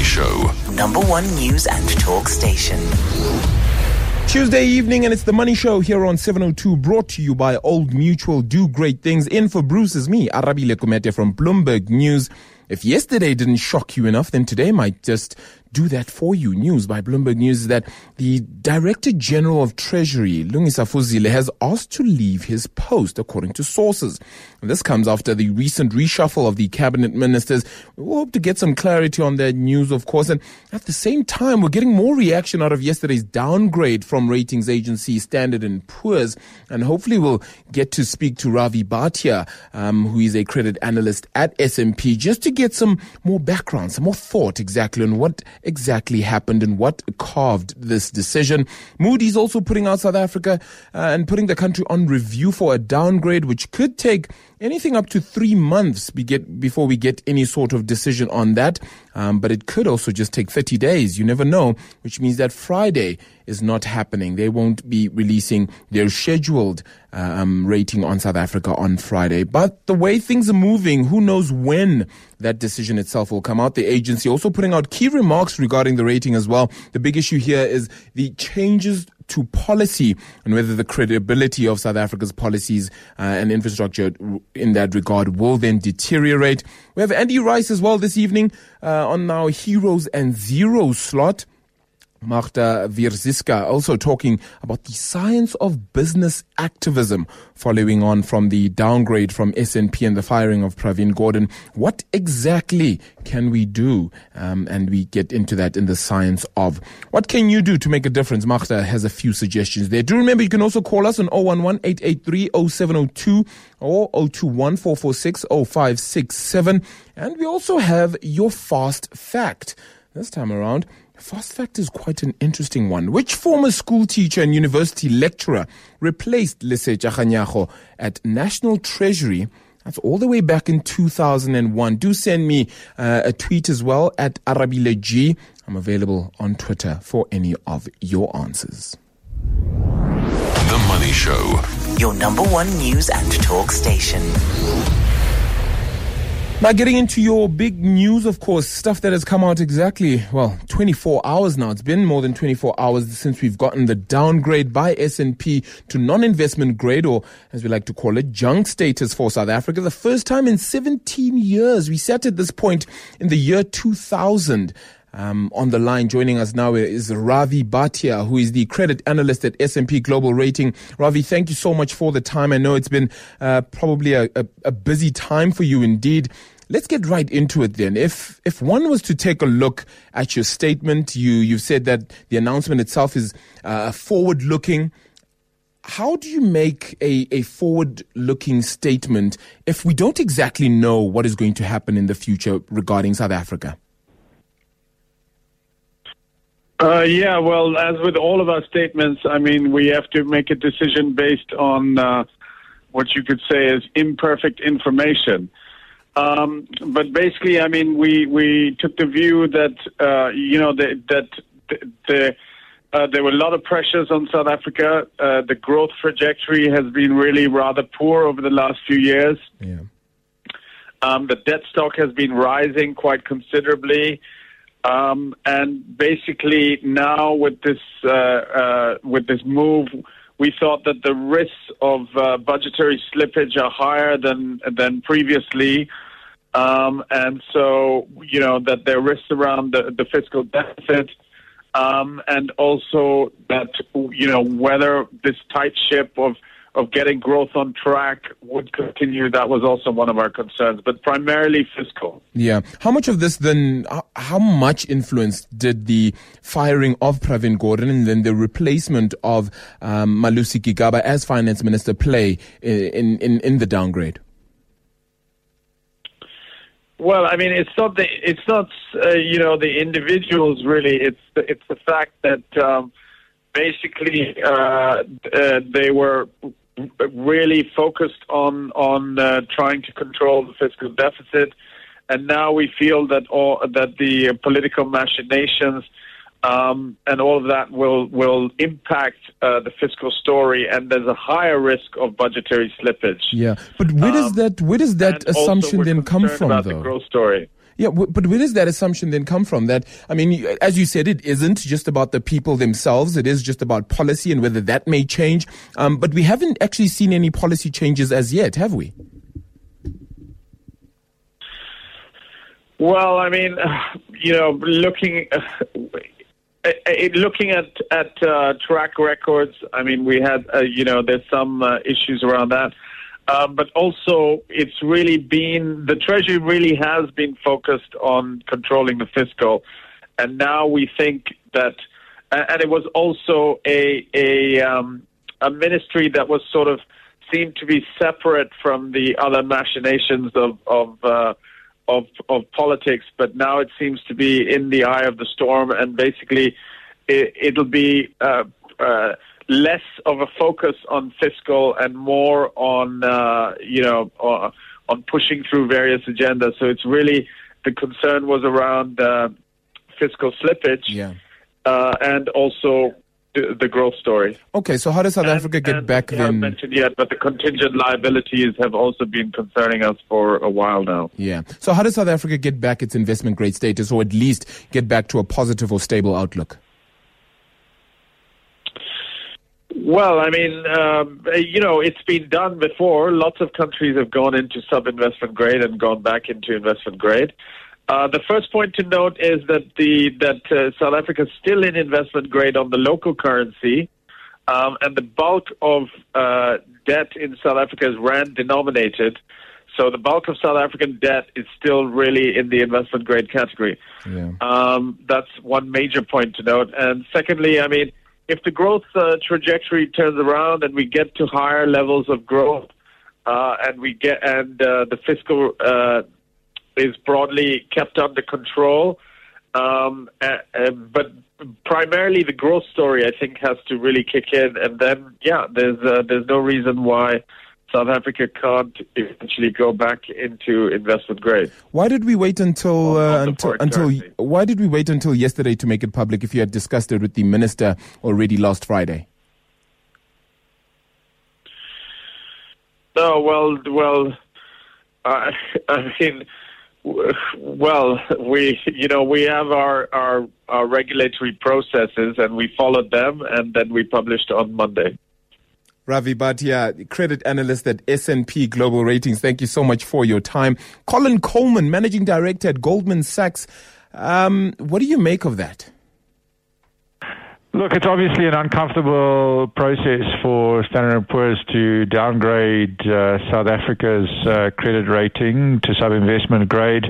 Show. Number one news and talk station. Tuesday evening, and it's the Money Show here on 702, brought to you by Old Mutual. Do great things. In for Bruce is me, Arabile Kumete from Bloomberg News. If yesterday didn't shock you enough, then today might just do that for you. News by Bloomberg News is that the Director General of Treasury, Lungisa Fuzile, has asked to leave his post, according to sources. And this comes after the recent reshuffle of the cabinet ministers. We hope to get some clarity on that news, of course. And at the same time, we're getting more reaction out of yesterday's downgrade from ratings agency Standard & Poor's. And hopefully we'll get to speak to Ravi Bhatia, who is a credit analyst at S&P, just to get some more background, some more thought exactly on what exactly happened and what carved this decision. Moody's also putting out South Africa and putting the country on review for a downgrade, which could take anything up to 3 months before we get any sort of decision on that. But it could also just take 30 days. You never know, which means that Friday is not happening. They won't be releasing their scheduled rating on South Africa on Friday. But the way things are moving, who knows when that decision itself will come out. The agency also putting out key remarks regarding the rating as well. The big issue here is the changes to policy and whether the credibility of South Africa's policies and infrastructure in that regard will then deteriorate. We have Andy Rice as well this evening on our Heroes and Zeros slot. Magda Wierzycka also talking about the science of business activism following on from the downgrade from S&P and the firing of Pravin Gordhan. What exactly can we do? And we get into that in the science of. What can you do to make a difference? Magda has a few suggestions there. Do remember you can also call us on 011-883-0702 or 021-446-0567. And we also have your fast fact. This time around, fast fact is quite an interesting one. Which former school teacher and university lecturer replaced Lesetja Kganyago at National Treasury? That's all the way back in 2001. Do send me a tweet as well at Arabile G. I'm available on Twitter for any of your answers. The Money Show. Your number one news and talk station. Now, getting into your big news, of course, stuff that has come out 24 hours now. It's been more than 24 hours since we've gotten the downgrade by S&P to non-investment grade, or as we like to call it, junk status for South Africa. The first time in 17 years. We sat at this point in the year 2000. On the line, joining us now is Ravi Bhatia, who is the credit analyst at S&P Global Rating. Ravi, thank you so much for the time. I know it's been probably a busy time for you indeed. Let's get right into it then. If one was to take a look at your statement, you've said that the announcement itself is forward-looking. How do you make a forward-looking statement if we don't exactly know what is going to happen in the future regarding South Africa? Well, as with all of our statements, I mean, we have to make a decision based on what you could say is imperfect information. But basically, I mean, we took the view that, there were a lot of pressures on South Africa. The growth trajectory has been really rather poor over the last few years. Yeah. The debt stock has been rising quite considerably. And basically now with this move, we thought that the risks of budgetary slippage are higher than previously. And so, that there are risks around the fiscal deficit, and also that, whether this tight ship of getting growth on track would continue. That was also one of our concerns, but primarily fiscal. Yeah. How much of this then, how much influence did the firing of Pravin Gordhan and then the replacement of Malusi Gigaba as finance minister play in the downgrade? Well, I mean, it's not the individuals really. It's the fact that basically they were really focused on trying to control the fiscal deficit, and now we feel that the political machinations and all of that will impact the fiscal story, and there's a higher risk of budgetary slippage. Yeah, but where does that assumption then come from, though? The growth story. Yeah, but where does that assumption then come from? That, I mean, as you said, it isn't just about the people themselves. It is just about policy and whether that may change. But we haven't actually seen any policy changes as yet, have we? Well, I mean, looking at track records, I mean, we had, there's some issues around that. But also, it's really been, the Treasury really has been focused on controlling the fiscal. And now we think that, and it was also a ministry that was sort of seemed to be separate from the other machinations of politics, but now it seems to be in the eye of the storm, and basically it'll be less of a focus on fiscal and more on on pushing through various agendas. So it's really, the concern was around fiscal slippage, and also the growth story. Okay, so how does South Africa get back then? I haven't mentioned yet, but the contingent liabilities have also been concerning us for a while now. Yeah. So how does South Africa get back its investment grade status, or at least get back to a positive or stable outlook? Well, I mean, it's been done before. Lots of countries have gone into sub-investment grade and gone back into investment grade. The first point to note is that South Africa is still in investment grade on the local currency, and the bulk of debt in South Africa is rand denominated. So the bulk of South African debt is still really in the investment grade category. Yeah. That's one major point to note. And secondly, I mean, if the growth trajectory turns around and we get to higher levels of growth, and the fiscal is broadly kept under control, but primarily the growth story, I think, has to really kick in, and then there's no reason why South Africa can't eventually go back into investment grade. Why did we wait until why did we wait until yesterday to make it public if you had discussed it with the minister already last Friday? No, I mean, we have our regulatory processes, and we followed them, and then we published on Monday. Ravi Bhatia, credit analyst at S&P Global Ratings. Thank you so much for your time. Colin Coleman, managing director at Goldman Sachs. What do you make of that? Look, it's obviously an uncomfortable process for Standard & Poor's to downgrade South Africa's credit rating to sub-investment grade.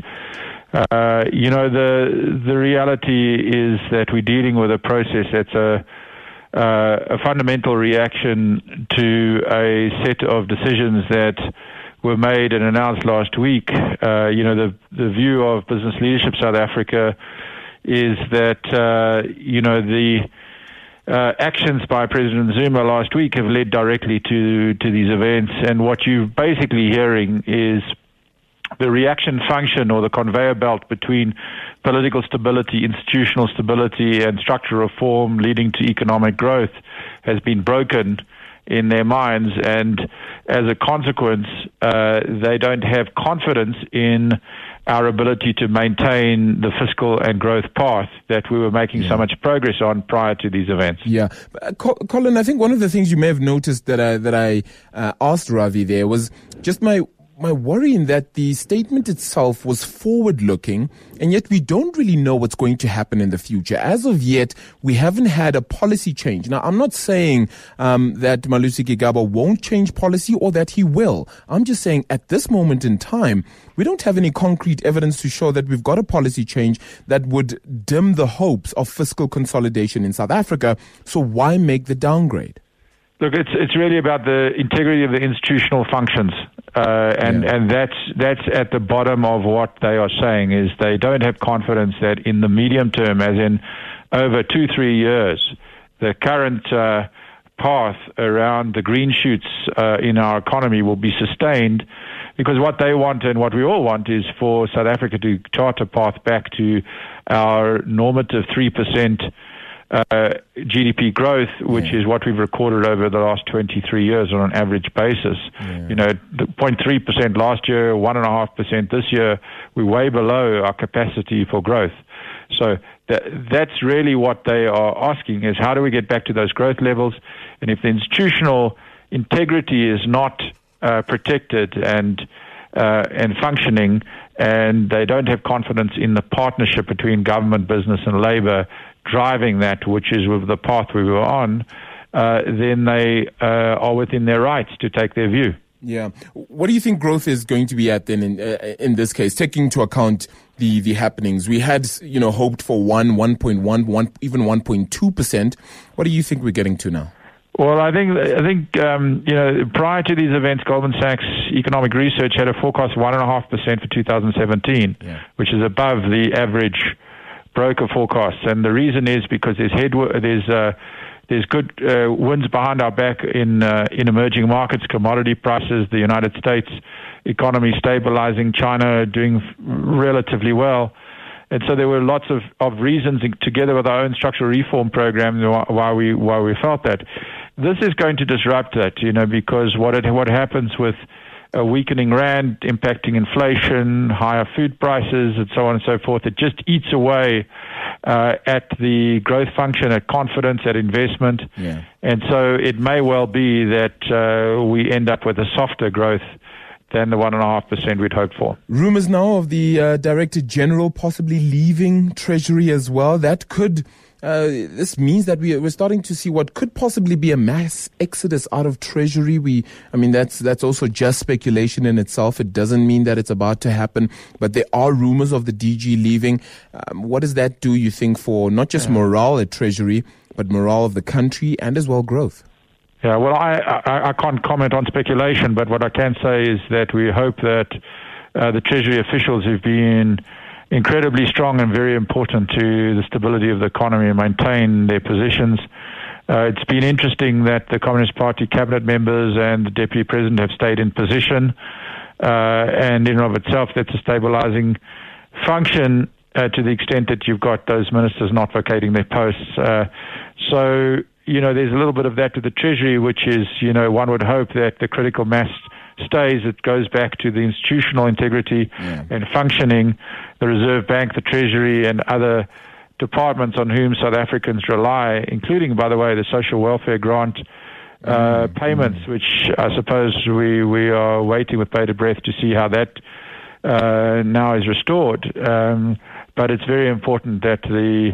The reality is that we're dealing with a process that's a fundamental reaction to a set of decisions that were made and announced last week. The view of Business Leadership South Africa is that, the actions by President Zuma last week have led directly to these events. And what you're basically hearing is the reaction function, or the conveyor belt between political stability, institutional stability, and structural reform leading to economic growth, has been broken in their minds. And as a consequence, they don't have confidence in our ability to maintain the fiscal and growth path that we were making so much progress on prior to these events. Yeah. Colin, I think one of the things you may have noticed that I asked Ravi there was just my worry in that the statement itself was forward-looking, and yet we don't really know what's going to happen in the future. As of yet, we haven't had a policy change. Now, I'm not saying that Malusi Gigaba won't change policy or that he will. I'm just saying at this moment in time, we don't have any concrete evidence to show that we've got a policy change that would dim the hopes of fiscal consolidation in South Africa. So why make the downgrade? Look, it's really about the integrity of the institutional functions, and that's at the bottom of what they are saying. Is they don't have confidence that in the medium term, as in over 2-3 years, the current path around the green shoots in our economy will be sustained. Because what they want and what we all want is for South Africa to chart a path back to our normative 3% GDP growth, which is what we've recorded over the last 23 years on an average basis. You know, 0.3% last year, 1.5% this year. We're way below our capacity for growth. So that's really what they are asking, is how do we get back to those growth levels? And if the institutional integrity is not protected and functioning, and they don't have confidence in the partnership between government, business, and labor driving that, which is with the path we were on, then they are within their rights to take their view. Yeah. What do you think growth is going to be at then in this case, taking into account the happenings? We had, hoped for 1.1, even 1.2%. What do you think we're getting to now? Well, I think prior to these events, Goldman Sachs Economic Research had a forecast of 1.5% for 2017, which is above the average broker forecasts. And the reason is because there's good winds behind our back in emerging markets, commodity prices, the United States economy stabilizing, China doing relatively well. And so there were lots of reasons, together with our own structural reform program, why we felt that. This is going to disrupt that, because what happens with a weakening rand impacting inflation, higher food prices, and so on and so forth, it just eats away at the growth function, at confidence, at investment. Yeah. And so it may well be that we end up with a softer growth than the 1.5% we'd hoped for. Rumors now of the Director General possibly leaving Treasury as well. That could... this means that we're starting to see what could possibly be a mass exodus out of Treasury. That's also just speculation in itself. It doesn't mean that it's about to happen, but there are rumors of the DG leaving. What does that do, you think, for not just morale at Treasury, but morale of the country and as well growth? Yeah, well, I can't comment on speculation, but what I can say is that we hope that the Treasury officials who've been incredibly strong and very important to the stability of the economy and maintain their positions. It's been interesting that the Communist Party cabinet members and the Deputy President have stayed in position, and in and of itself, that's a stabilizing function to the extent that you've got those ministers not vacating their posts. So, there's a little bit of that to the Treasury, which is, one would hope that the critical mass stays. It goes back to the institutional integrity and functioning, the Reserve Bank, the Treasury, and other departments on whom South Africans rely, including, by the way, the social welfare grant payments, which I suppose we are waiting with bated breath to see how that now is restored. But it's very important that the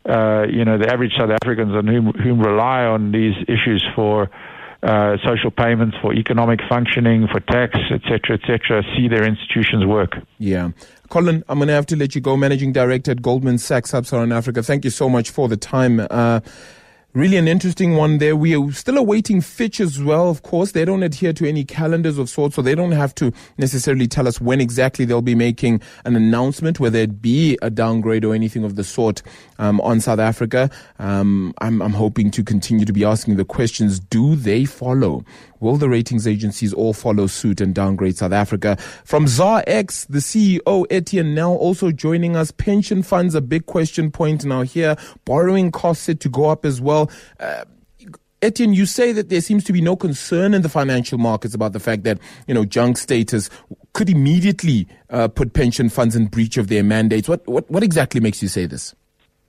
average South Africans on whom rely on these issues for social payments, for economic functioning, for tax, et cetera, see their institutions work. Yeah. Colin, I'm going to have to let you go. Managing Director at Goldman Sachs Sub-Saharan Africa. Thank you so much for the time. Really an interesting one there. We are still awaiting Fitch as well, of course. They don't adhere to any calendars of sorts, so they don't have to necessarily tell us when exactly they'll be making an announcement, whether it be a downgrade or anything of the sort on South Africa. I'm hoping to continue to be asking the questions, do they follow? Will the ratings agencies all follow suit and downgrade South Africa? From ZARX, the CEO, Etienne Nel, also joining us. Pension funds, a big question point now here. Borrowing costs set to go up as well. Etienne, you say that there seems to be no concern in the financial markets about the fact that, junk status could immediately put pension funds in breach of their mandates. What exactly makes you say this?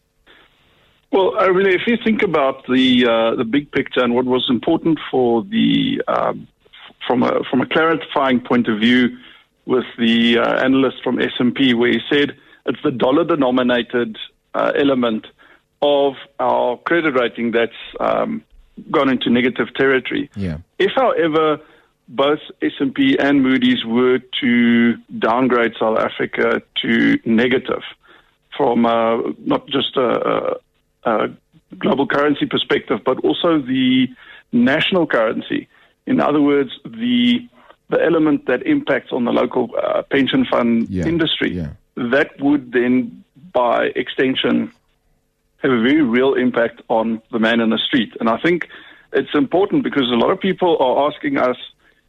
Well, if you think about the big picture and what was important for the from a clarifying point of view with the analyst from S&P, where he said it's the dollar-denominated element of our credit rating that's gone into negative territory. Yeah. If, however, both S&P and Moody's were to downgrade South Africa to negative from not just a global currency perspective, but also the national currency. In other words, the element that impacts on the local pension fund industry, that would then, by extension, have a very real impact on the man in the street. And I think it's important because a lot of people are asking us,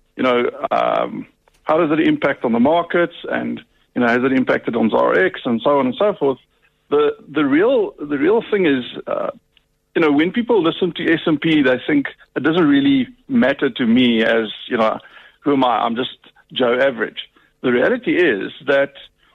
how does it impact on the markets, and has it impacted on ZARX and so on and so forth. The real thing is when people listen to S&P, they think it doesn't really matter to me as, who am I? I'm just Joe Average. The reality is that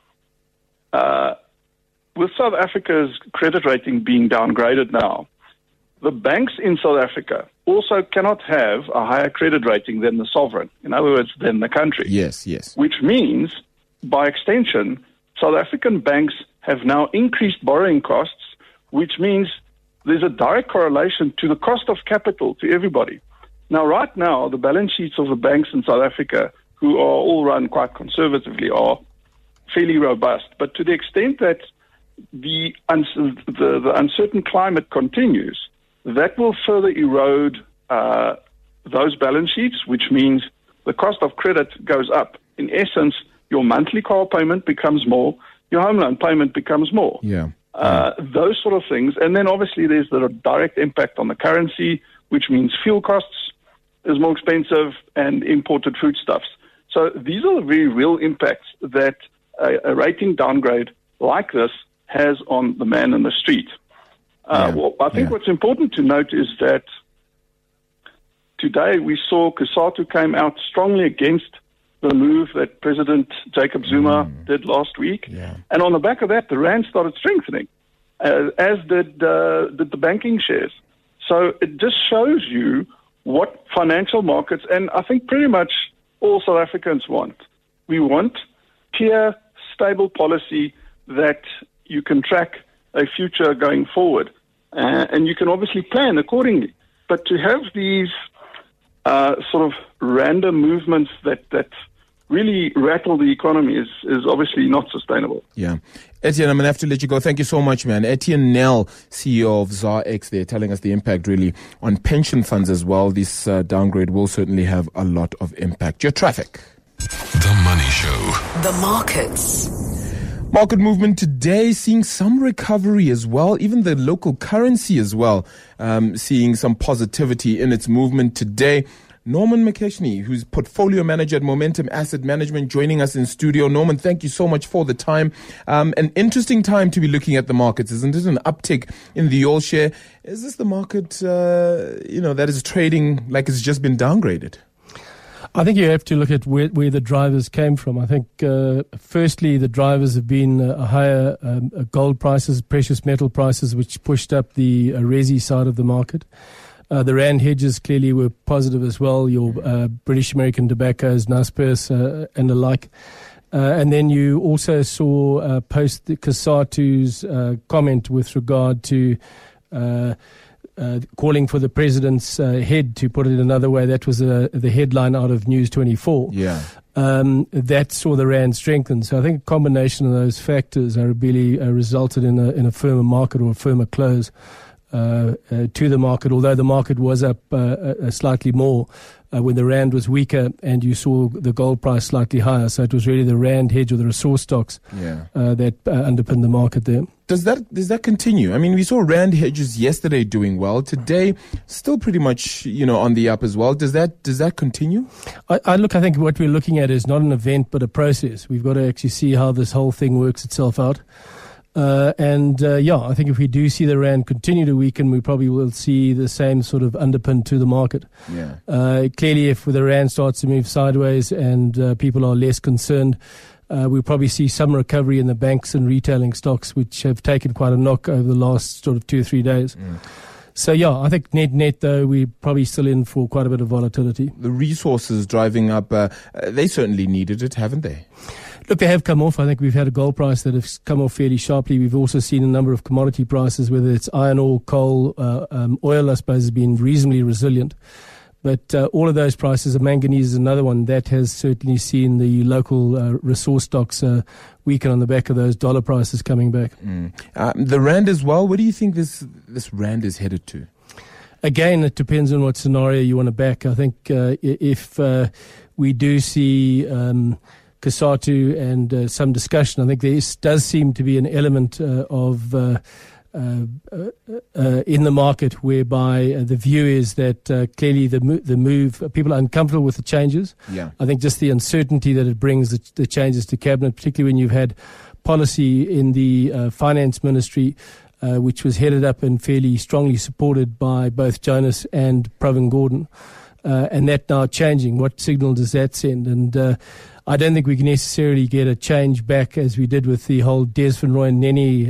with South Africa's credit rating being downgraded now, the banks in South Africa also cannot have a higher credit rating than the sovereign. In other words, than the country. Yes. Which means, by extension, South African banks have now increased borrowing costs, which means there's a direct correlation to the cost of capital to everybody. Now, right now, the balance sheets of the banks in South Africa, who are all run quite conservatively, are fairly robust. But to the extent that the uncertain climate continues, that will further erode those balance sheets, which means the cost of credit goes up. In essence, your monthly car payment becomes more, your home loan payment becomes more. Yeah. Those sort of things. And then obviously there's the direct impact on the currency, which means fuel costs is more expensive and imported foodstuffs. So these are the very real impacts that a rating downgrade like this has on the man in the street. I think what's important to note is that today we saw COSATU came out strongly against the move that President Jacob Zuma did last week. Yeah. And on the back of that, the rand started strengthening, as did the banking shares. So it just shows you what financial markets, and I think pretty much all South Africans want. We want clear, stable policy that you can track a future going forward. And you can obviously plan accordingly. But to have these sort of random movements that really rattle the economy is obviously not sustainable. Yeah. Etienne, I'm going to have to let you go. Thank you so much, man. Etienne Nel, CEO of ZARX, there, telling us the impact really on pension funds as well. This downgrade will certainly have a lot of impact. Your traffic. The Money Show. The markets. Market movement today seeing some recovery as well, even the local currency as well, seeing some positivity in its movement today. Norman McKechnie, who's portfolio manager at Momentum Asset Management, joining us in studio. Norman, thank you so much for the time. An interesting time to be looking at the markets, isn't it? An uptick in the All Share. Is this the market, that is trading like it's just been downgraded? I think you have to look at where the drivers came from. I think, firstly, the drivers have been higher gold prices, precious metal prices, which pushed up the resi side of the market. The rand hedges clearly were positive as well. Your British American tobaccos, Naspers, and the like. And then you also saw post COSATU's comment with regard to calling for the president's head, to put it another way. That was the headline out of News 24. Yeah. That saw the rand strengthen. So I think a combination of those factors really resulted in a firmer market, or a firmer close to the market, although the market was up slightly more when the rand was weaker and you saw the gold price slightly higher. So it was really the rand hedge, or the resource stocks, that underpinned the market there. Does that continue? I mean, we saw rand hedges yesterday doing well. Today, still pretty much on the up as well. Does that continue? I think what we're looking at is not an event but a process. We've got to actually see how this whole thing works itself out. I think if we do see the rand continue to weaken, we probably will see the same sort of underpin to the market. Yeah. Clearly, if the rand starts to move sideways and people are less concerned, we'll probably see some recovery in the banks and retailing stocks, which have taken quite a knock over the last sort of 2 or 3 days. So, I think net, though, we're probably still in for quite a bit of volatility. The resources driving up, they certainly needed it, haven't they? Look, they have come off. I think we've had a gold price that has come off fairly sharply. We've also seen a number of commodity prices, whether it's iron ore, coal, oil, I suppose, has been reasonably resilient. But all of those prices, manganese is another one, that has certainly seen the local resource stocks weaken on the back of those dollar prices coming back. The rand as well, where do you think this rand is headed to? Again, it depends on what scenario you want to back. I think if we do see COSATU and some discussion, I think there does seem to be an element of in the market whereby the view is that clearly the move, people are uncomfortable with the changes. Yeah. I think just the uncertainty that it brings, the changes to cabinet, particularly when you've had policy in the finance ministry which was headed up and fairly strongly supported by both Jonas and Pravin Gordhan. And that now changing. What signal does that send? And I don't think we can necessarily get a change back as we did with the whole Des Van Rooyen Nene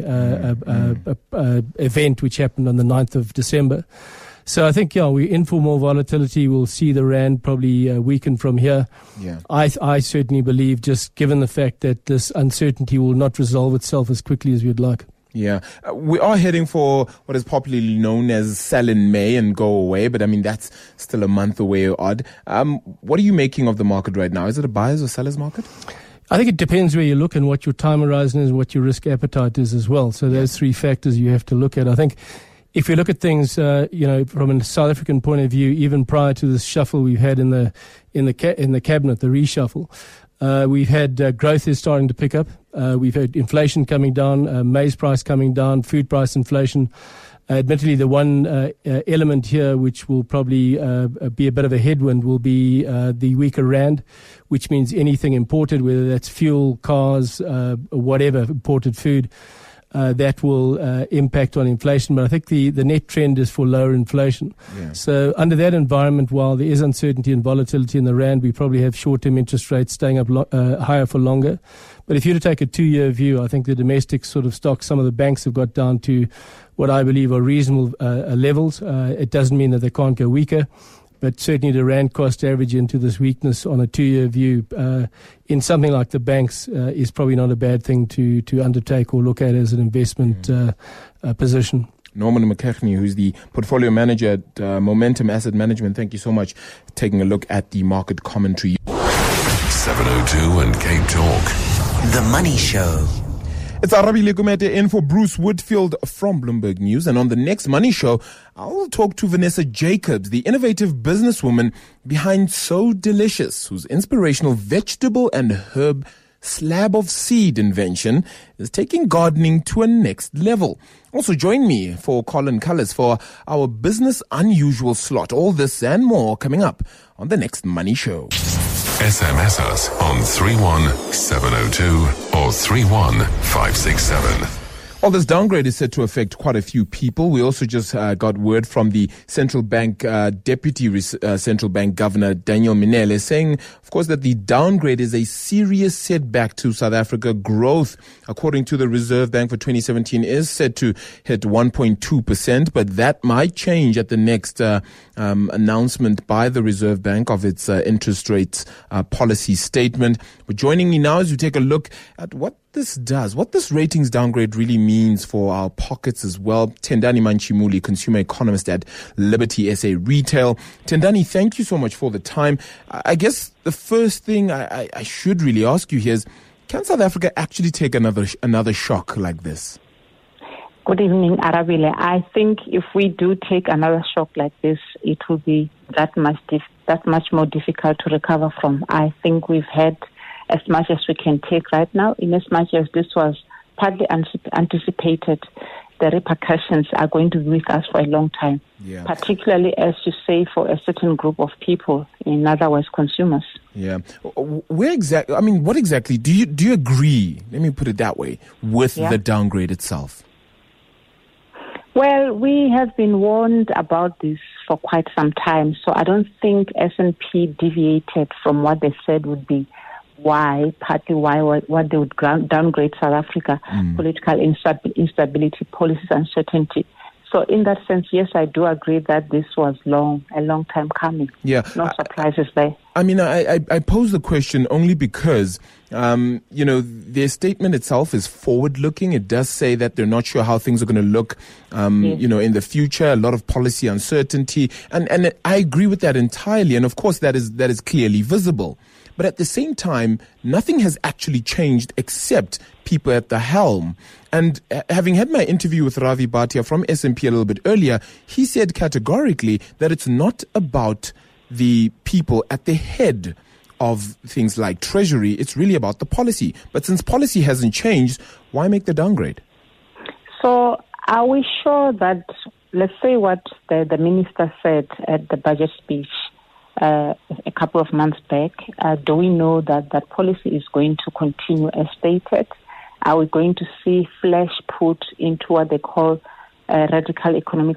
event, which happened on the 9th of December. So I think, we're in for more volatility. We'll see the rand probably weaken from here. Yeah. I certainly believe, just given the fact that this uncertainty will not resolve itself as quickly as we'd like. Yeah. We are heading for what is popularly known as sell in May and go away, but I mean, that's still a month away or odd. What are you making of the market right now? Is it a buyer's or seller's market? I think it depends where you look and what your time horizon is, what your risk appetite is as well. So those three factors you have to look at. I think if you look at things, from a South African point of view, even prior to this shuffle we've had in the cabinet, the reshuffle, we've had growth is starting to pick up. We've had inflation coming down, maize price coming down, food price inflation. Admittedly, the one element here which will probably be a bit of a headwind will be the weaker rand, which means anything imported, whether that's fuel, cars, whatever, imported food, that will impact on inflation. But I think the net trend is for lower inflation. Yeah. So under that environment, while there is uncertainty and volatility in the rand, we probably have short-term interest rates staying up higher for longer. But if you were to take a 2-year view, I think the domestic sort of stocks, some of the banks have got down to what I believe are reasonable levels. It doesn't mean that they can't go weaker. But certainly the rand cost average into this weakness on a 2-year view in something like the banks is probably not a bad thing to undertake or look at as an investment position. Norman McKechnie, who's the portfolio manager at Momentum Asset Management, thank you so much for taking a look at the market commentary. 702 and Cape Talk. The Money Show. It's Arabile Kumete in for Bruce Woodfield from Bloomberg News. And on the next Money Show, I'll talk to Vanessa Jacobs, the innovative businesswoman behind So Delicious, whose inspirational vegetable and herb slab of seed invention is taking gardening to a next level. Also join me for Colin Cullis for our Business Unusual slot. All this and more coming up on the next Money Show. SMS us on 31702 or 31567. Well, this downgrade is set to affect quite a few people. We also just got word from the central bank, deputy central bank governor, Daniel Minele, saying, of course, that the downgrade is a serious setback to South Africa growth. According to the Reserve Bank for 2017 is set to hit 1.2%, but that might change at the next announcement by the Reserve Bank of its interest rates policy statement. But joining me now as we take a look at what this ratings downgrade really means for our pockets as well. Tendani Manchimuli, consumer economist at Liberty SA Retail. Tendani, thank you so much for the time. I guess the first thing I should really ask you here is, can South Africa actually take another shock like this? Good evening, Arabile. I think if we do take another shock like this, it will be that much more difficult to recover from. I think we've had as much as we can take right now, in as much as this was partly anticipated. The repercussions are going to be with us for a long time, particularly, as you say, for a certain group of people, in other words, consumers. Yeah. What exactly, do you agree, let me put it that way, with the downgrade itself? Well, we have been warned about this for quite some time, so I don't think S&P deviated from what they said would be partly why they would downgrade South Africa, political instability, policies uncertainty. So in that sense, yes, I do agree that this was a long time coming. Yeah. No surprises there. I mean, I pose the question only because, their statement itself is forward-looking. It does say that they're not sure how things are going to look, in the future, a lot of policy uncertainty. And I agree with that entirely. And of course, that is clearly visible. But at the same time, nothing has actually changed except people at the helm. And having had my interview with Ravi Bhatia from S&P a little bit earlier, he said categorically that it's not about the people at the head of things like Treasury. It's really about the policy. But since policy hasn't changed, why make the downgrade? So are we sure that, let's say what the minister said at the budget speech a couple of months back, do we know that policy is going to continue as stated? Are we going to see flesh put into what they call radical economic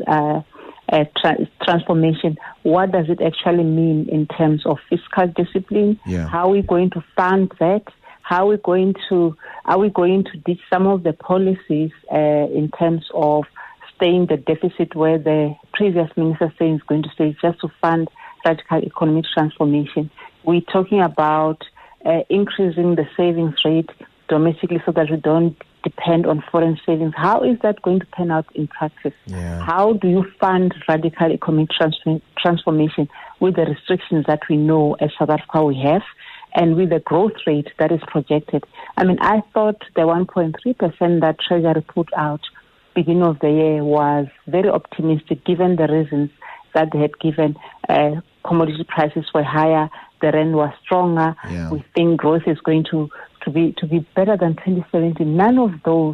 transformation? What does it actually mean in terms of fiscal discipline? Yeah. How are we going to fund that? Are we going to ditch some of the policies in terms of staying the deficit where the previous minister saying is going to stay just to fund radical economic transformation? We're talking about increasing the savings rate domestically so that we don't depend on foreign savings. How is that going to pan out in practice? Yeah. How do you fund radical economic transformation with the restrictions that we know as South Africa we have, and with the growth rate that is projected? I mean, I thought the 1.3% that Treasury put out beginning of the year was very optimistic given the reasons that they had given. Commodity prices were higher, the rand was stronger. Yeah. We think growth is going to be better than 2017. None of those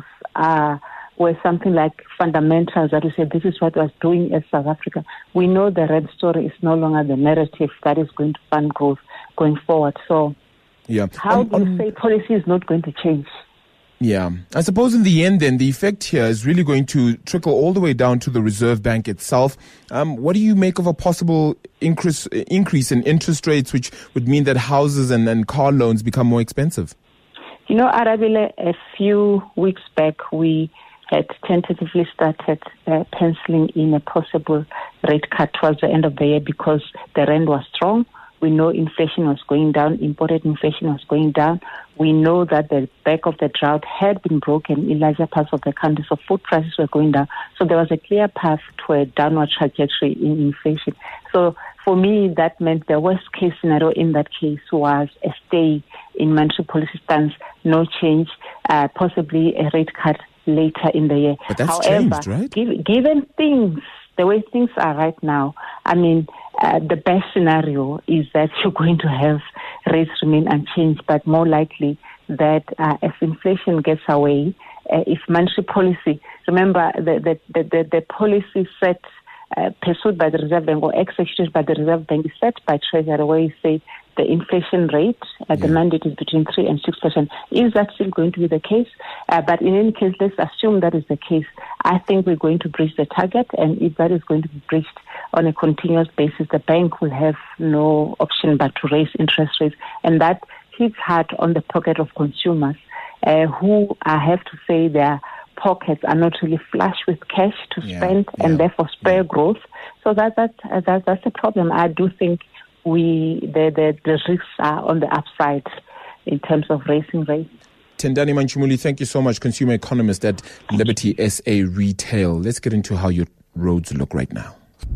were something like fundamentals that we said this is what we're doing as South Africa. We know the red story is no longer the narrative that is going to fund growth going forward. So how do you say policy is not going to change? Yeah. I suppose in the end then, the effect here is really going to trickle all the way down to the Reserve Bank itself. What do you make of a possible increase in interest rates, which would mean that houses and car loans become more expensive? You know, Arabile, a few weeks back, we had tentatively started penciling in a possible rate cut towards the end of the year because the rand was strong. We know inflation was going down, imported inflation was going down. We know that the back of the drought had been broken in larger parts of the country, so food prices were going down. So there was a clear path to a downward trajectory in inflation. So for me, that meant the worst case scenario in that case was a stay in monetary policy stance, no change, possibly a rate cut later in the year. But that's However, changed, right? Given things, the way things are right now, I mean, the best scenario is that you're going to have rates remain unchanged, but more likely that as inflation gets away, if monetary policy, remember the policy set pursued by the Reserve Bank or executed by the Reserve Bank is set by Treasury, where you say the inflation rate, the mandate is between 3 and 6%. Is that still going to be the case? But in any case, let's assume that is the case. I think we're going to breach the target, and if that is going to be breached on a continuous basis, the bank will have no option but to raise interest rates, and that hits hard on the pocket of consumers who, I have to say, their pockets are not really flush with cash to spend and therefore spare growth. So that's a problem. I do think the risks are on the upside in terms of raising rates. Tendani Manchimuli, thank you so much, consumer economist at Liberty SA Retail. Let's get into how your roads look right now.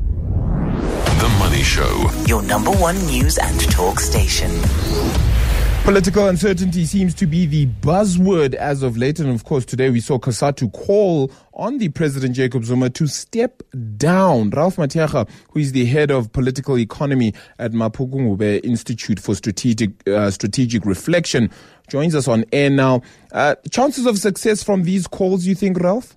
The Money Show. Your number one news and talk station. Political uncertainty seems to be the buzzword as of late. And of course, today we saw COSATU call on the President Jacob Zuma to step down. Ralph Matiaga, who is the head of political economy at Mapungubwe Institute for Strategic Reflection, joins us on air now. Chances of success from these calls, you think, Ralph?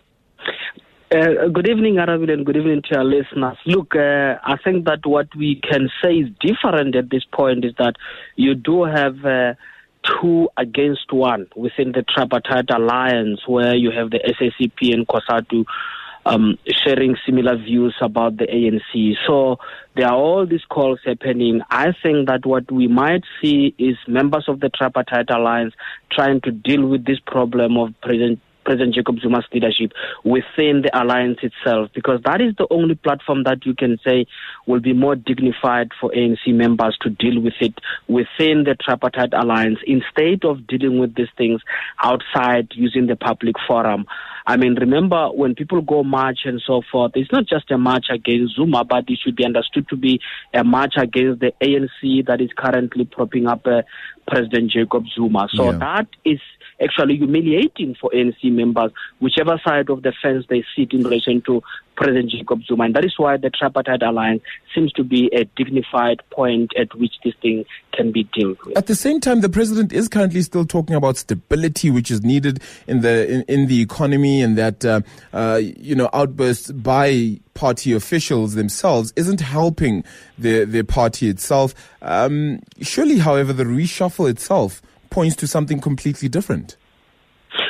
Good evening, Arabil, and good evening to our listeners. Look, I think that what we can say is different at this point is that you do have 2 against 1 within the tripartite alliance, where you have the SACP and COSATU sharing similar views about the ANC. So there are all these calls happening. I think that what we might see is members of the tripartite alliance trying to deal with this problem of President Jacob Zuma's leadership within the alliance itself, because that is the only platform that you can say will be more dignified for ANC members to deal with it within the tripartite alliance instead of dealing with these things outside using the public forum. I mean, remember, when people go march and so forth, it's not just a march against Zuma, but it should be understood to be a march against the ANC that is currently propping up President Jacob Zuma. So that is actually humiliating for ANC members, whichever side of the fence they sit in relation to President Jacob Zuma. And that is why the tripartite alliance seems to be a dignified point at which this thing can be dealt with. At the same time, the president is currently still talking about stability, which is needed in the economy, and that outbursts by party officials themselves isn't helping the party itself. Surely, however, the reshuffle itself points to something completely different.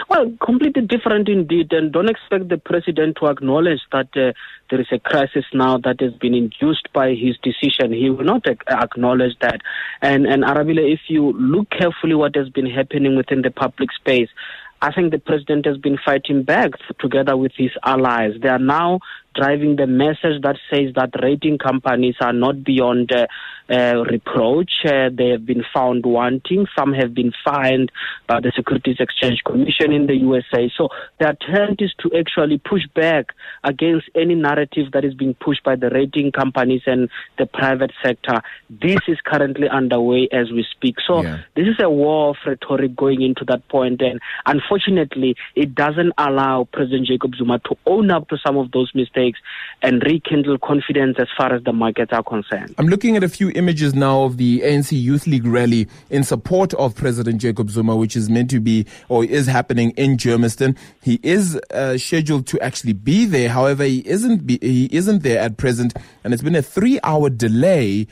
Well, completely different indeed, and don't expect the president to acknowledge that there is a crisis now that has been induced by his decision. He will not acknowledge that. And Arabile, if you look carefully what has been happening within the public space, I think the president has been fighting back together with his allies. They are now driving the message that says that rating companies are not beyond reproach. They have been found wanting. Some have been fined by the Securities Exchange Commission in the USA. So their attempt is to actually push back against any narrative that is being pushed by the rating companies and the private sector. This is currently underway as we speak. So this is a war of rhetoric going into that point. And unfortunately, it doesn't allow President Jacob Zuma to own up to some of those mistakes and rekindle confidence as far as the markets are concerned. I'm looking at a few images now of the ANC Youth League rally in support of President Jacob Zuma, which is meant to be or is happening in Germiston. He is scheduled to actually be there. However, he isn't there at present, and it's been a 3-hour delay.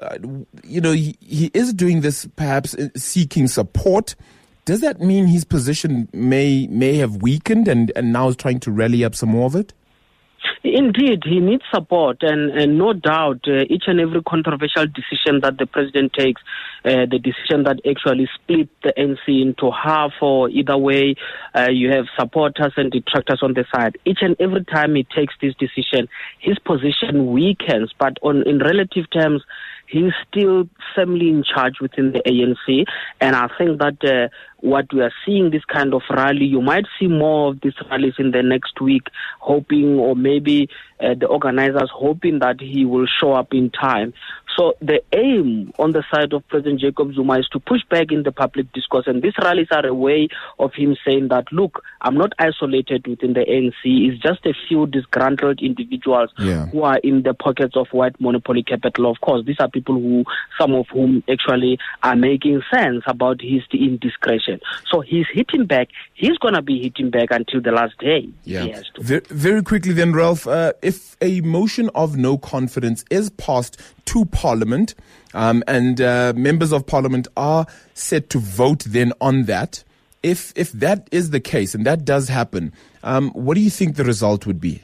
He is doing this perhaps seeking support. Does that mean his position may have weakened and now is trying to rally up some more of it? Indeed, he needs support, and no doubt each and every controversial decision that the president takes, the decision that actually split the NC into half or either way, you have supporters and detractors on the side. Each and every time he takes this decision, his position weakens, but in relative terms, he's still firmly in charge within the ANC, and I think that what we are seeing, this kind of rally, you might see more of these rallies in the next week, hoping, or maybe the organizers hoping that he will show up in time. So the aim on the side of President Jacob Zuma is to push back in the public discourse, and these rallies are a way of him saying that, look, I'm not isolated within the ANC. It's just a few disgruntled individuals who are in the pockets of white monopoly capital. Of course, these are people some of whom actually are making sense about his indiscretion. So he's hitting back. He's going to be hitting back until the last day. Yeah. He has to. Very quickly then, Ralph, if a motion of no confidence is passed to Parliament, and members of Parliament are set to vote then on that, if that is the case, and that does happen, what do you think the result would be?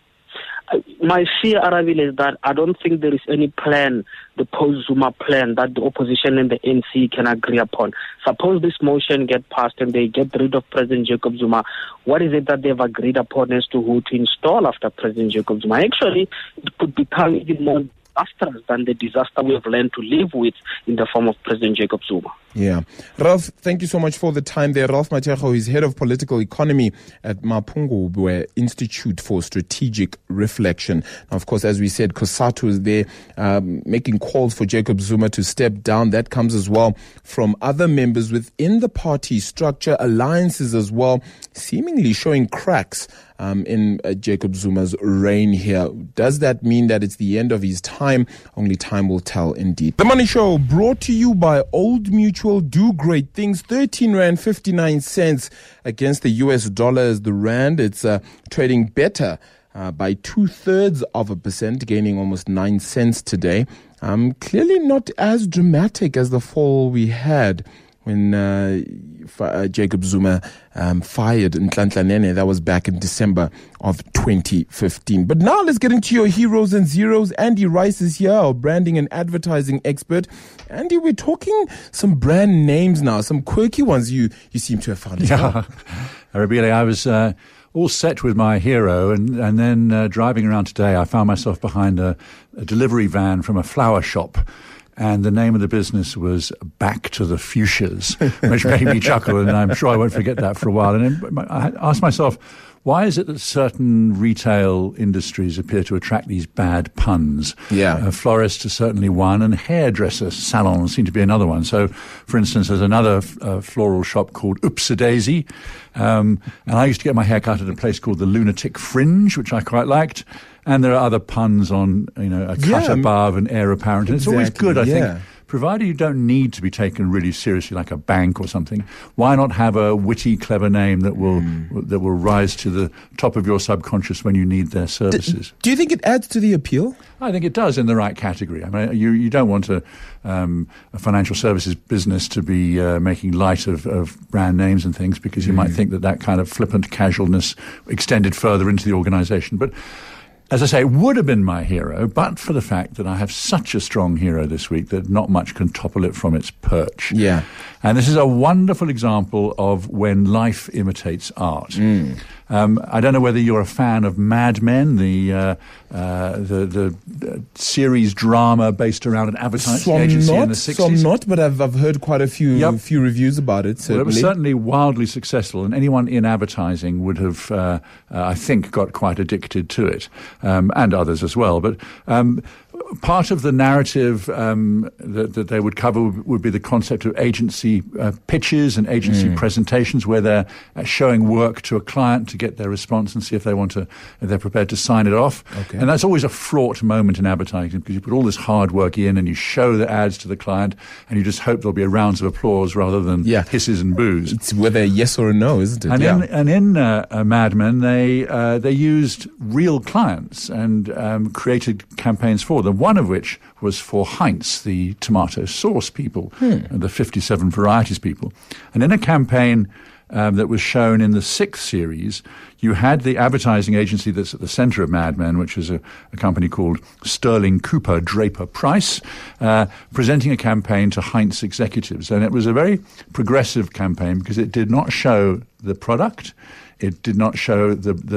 My fear, Aravil, is that I don't think there is any plan, the post-Zuma plan, that the opposition and the NC can agree upon. Suppose this motion get passed and they get rid of President Jacob Zuma, what is it that they've agreed upon as to who to install after President Jacob Zuma? Actually, it could become even more disastrous than the disaster we have learned to live with in the form of President Jacob Zuma. Yeah. Ralph, thank you so much for the time there. Ralph Matego is head of political economy at Mapungubwe Institute for Strategic Reflection. Now, of course, as we said, COSATU is there making calls for Jacob Zuma to step down. That comes as well from other members within the party structure, alliances as well, seemingly showing cracks in Jacob Zuma's reign here. Does that mean that it's the end of his time? Only time will tell indeed. The Money Show brought to you by Old Mutual. Do great things. 13 Rand 59 cents against the US dollar as the Rand. It's trading better by 2/3%, gaining almost 9 cents today. Clearly not as dramatic as the fall we had when Jacob Zuma fired Nhlanhla Nene. That was back in December of 2015. But now let's get into your heroes and zeros. Andy Rice is here, our branding and advertising expert. Andy, we're talking some brand names now, some quirky ones you seem to have found. Yeah, Arabile, I was all set with my hero, and then driving around today, I found myself behind a delivery van from a flower shop. And the name of the business was Back to the Fuchsias, which made me chuckle, and I'm sure I won't forget that for a while. And then I asked myself, why is it that certain retail industries appear to attract these bad puns? Yeah. Florists are certainly one, and hairdresser salons seem to be another one. So, for instance, there's another floral shop called Oopsie-Daisy. And I used to get my hair cut at a place called the Lunatic Fringe, which I quite liked. And there are other puns on, a cut above and heir apparent. And it's always good, I think, provided you don't need to be taken really seriously like a bank or something, why not have a witty, clever name that will rise to the top of your subconscious when you need their services? Do you think it adds to the appeal? I think it does in the right category. I mean, you don't want a financial services business to be making light of brand names and things, because you might think that kind of flippant casualness extended further into the organization. But as I say, it would have been my hero, but for the fact that I have such a strong hero this week that not much can topple it from its perch. Yeah. And this is a wonderful example of when life imitates art. I don't know whether you're a fan of Mad Men, the series drama based around an advertising agency in the 60s. Some not, but I've heard quite a few reviews about it. Well, it was certainly wildly successful, and anyone in advertising would have, I think, got quite addicted to it, and others as well. But part of the narrative that they would cover would be the concept of agency pitches and agency presentations, where they're showing work to a client to get their response and see if they're prepared to sign it off. Okay. And that's always a fraught moment in advertising, because you put all this hard work in and you show the ads to the client and you just hope there'll be a rounds of applause rather than hisses and boos. It's whether a yes or a no, isn't it? And in Mad Men, they used real clients and created campaigns for them, one of which was for Heinz, the tomato sauce people, the 57 varieties people. And in a campaign that was shown in the 6th series, you had the advertising agency that's at the center of Mad Men, which is a company called Sterling Cooper Draper Price, presenting a campaign to Heinz executives. And it was a very progressive campaign because it did not show the product. It did not show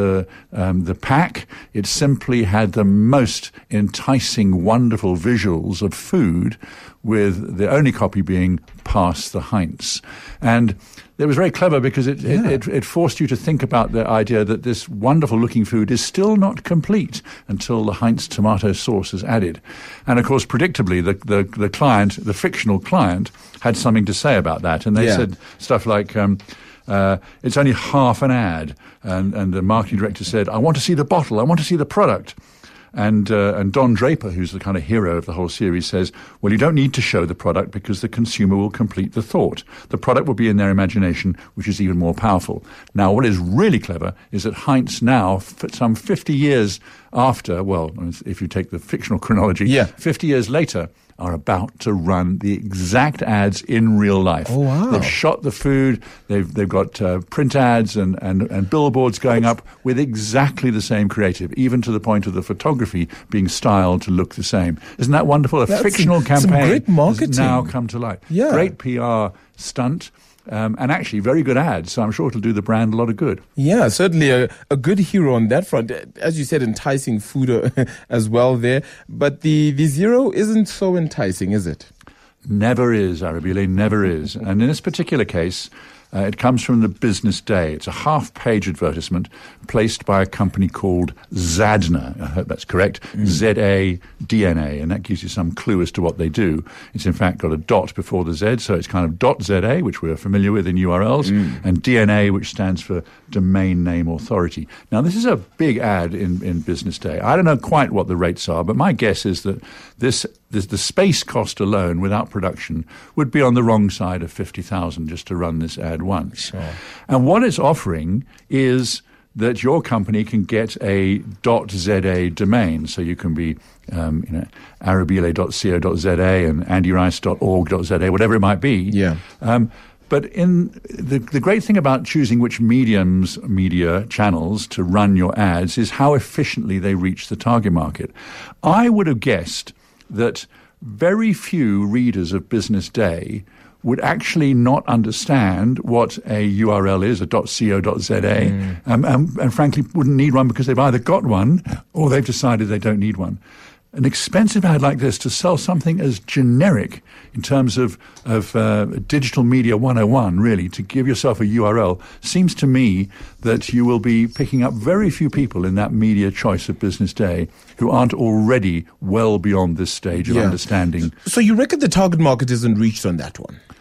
the pack. It simply had the most enticing, wonderful visuals of food, with the only copy being "Pass the Heinz." And it was very clever because it forced you to think about the idea that this wonderful-looking food is still not complete until the Heinz tomato sauce is added. And of course, predictably, the client, the fictional client, had something to say about that, and they said stuff like, it's only half an ad. And the marketing director said, I want to see the bottle. I want to see the product. And Don Draper, who's the kind of hero of the whole series, says, well, you don't need to show the product because the consumer will complete the thought. The product will be in their imagination, which is even more powerful. Now, what is really clever is that Heinz now, some 50 years after, well, if you take the fictional chronology, 50 years later, are about to run the exact ads in real life. Oh, wow. They've shot the food, they've got print ads and billboards going up with exactly the same creative, even to the point of the photography being styled to look the same. Isn't that wonderful? That's fictional campaign great marketing. has now come to life. Yeah. Great PR stunt. And actually very good ads, so I'm sure it'll do the brand a lot of good. Yeah, certainly a good hero on that front. As you said, enticing food as well there. But the zero isn't so enticing, is it? Never is, Arabile, never is. And in this particular case, it comes from the Business Day. It's a half-page advertisement placed by a company called Zadna. I hope that's correct. Z-A-D-N-A. And that gives you some clue as to what they do. It's in fact got a dot before the Z, so it's kind of .za, which we're familiar with in URLs, and DNA, which stands for Domain Name Authority. Now, this is a big ad in Business Day. I don't know quite what the rates are, but my guess is that the space cost alone, without production, would be on the wrong side of 50,000 just to run this ad once. Sure. And what it's offering is that your company can get a .za domain, so you can be arabile.co.za and andyrice.org.za, whatever it might be. Yeah. But in the great thing about choosing which media channels to run your ads is how efficiently they reach the target market. I would have guessed that very few readers of Business Day would actually not understand what a URL is, a .co.za, and frankly wouldn't need one because they've either got one or they've decided they don't need one. An expensive ad like this to sell something as generic in terms of digital media 101, really, to give yourself a URL, seems to me that you will be picking up very few people in that media choice of Business Day who aren't already well beyond this stage of understanding. So you reckon the target market isn't reached on that one?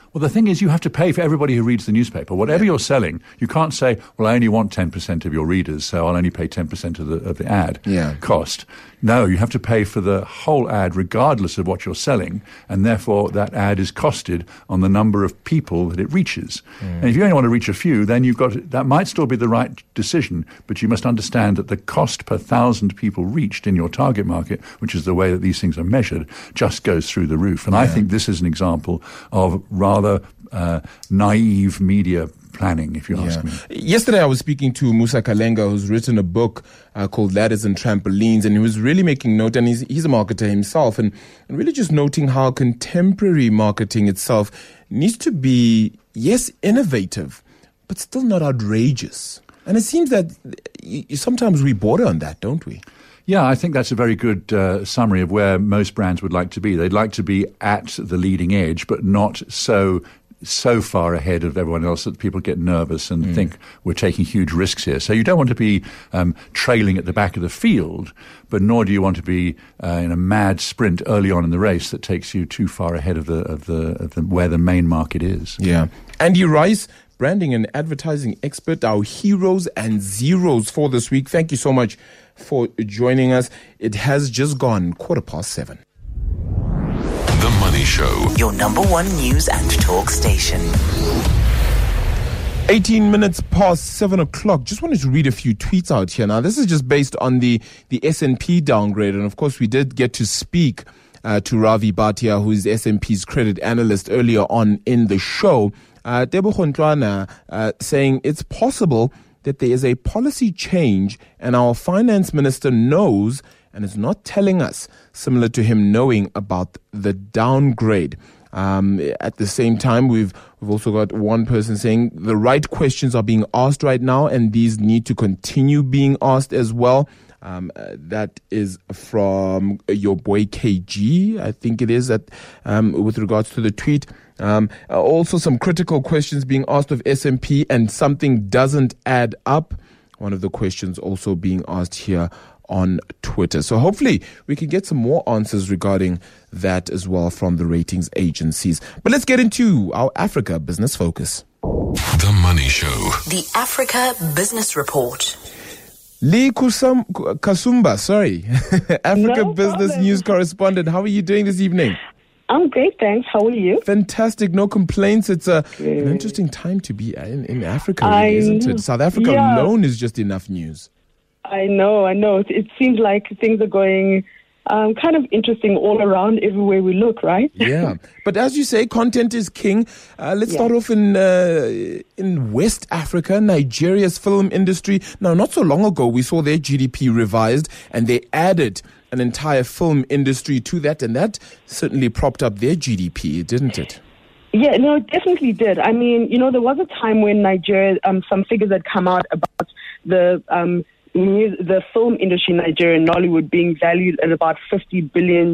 Well, the thing is, you have to pay for everybody who reads the newspaper. Whatever you're selling, you can't say, well, I only want 10% of your readers, so I'll only pay 10% of the ad cost. No, you have to pay for the whole ad regardless of what you're selling, and therefore that ad is costed on the number of people that it reaches. And if you only want to reach a few, then that might still be the right decision, but you must understand that the cost per 1,000 people reached in your target market, which is the way that these things are measured, just goes through the roof. And I think this is an example of rather naive media planning, if you ask me. Yesterday I was speaking to Musa Kalenga, who's written a book called Ladders and Trampolines, and he was really making note, and he's a marketer himself, and really just noting how contemporary marketing itself needs to be, yes, innovative, but still not outrageous. And it seems that sometimes we border on that, don't we? Yeah, I think that's a very good summary of where most brands would like to be. They'd like to be at the leading edge, but not so far ahead of everyone else that people get nervous and think we're taking huge risks here. So you don't want to be trailing at the back of the field, but nor do you want to be in a mad sprint early on in the race that takes you too far ahead of the where the main market is. Yeah. Andy Rice, branding and advertising expert, our heroes and zeros for this week. Thank you so much for joining us. It has just gone 7:15. The Money Show. Your number one news and talk station. 18 minutes past 7 o'clock. Just wanted to read a few tweets out here. Now, this is just based on the S&P downgrade. And of course, we did get to speak to Ravi Bhatia, who is S&P's credit analyst, earlier on in the show. Tebo Khontwana saying it's possible that there is a policy change and our finance minister knows and is not telling us, similar to him knowing about the downgrade. At the same time, we've also got one person saying the right questions are being asked right now, and these need to continue being asked as well. That is from your boy KG, I think it is, that with regards to the tweet. Also some critical questions being asked of S&P, and something doesn't add up. One of the questions also being asked here on Twitter. So hopefully we can get some more answers regarding that as well from the ratings agencies. But let's get into our Africa Business Focus. The Money Show. The Africa Business Report. Lee Kasumba, Africa Business News correspondent. How are you doing this evening? I'm great, thanks. How are you? Fantastic, no complaints. It's an interesting time to be in Africa, really, isn't it? South Africa alone is just enough news. I know. It seems like things are going kind of interesting all around everywhere we look, right? Yeah. But as you say, content is king. Let's start off in West Africa, Nigeria's film industry. Now, not so long ago, we saw their GDP revised and they added an entire film industry to that, and that certainly propped up their GDP, didn't it? Yeah, no, it definitely did. I mean, there was a time when Nigeria, some figures had come out about the film industry in Nigeria and Nollywood being valued at about $50,000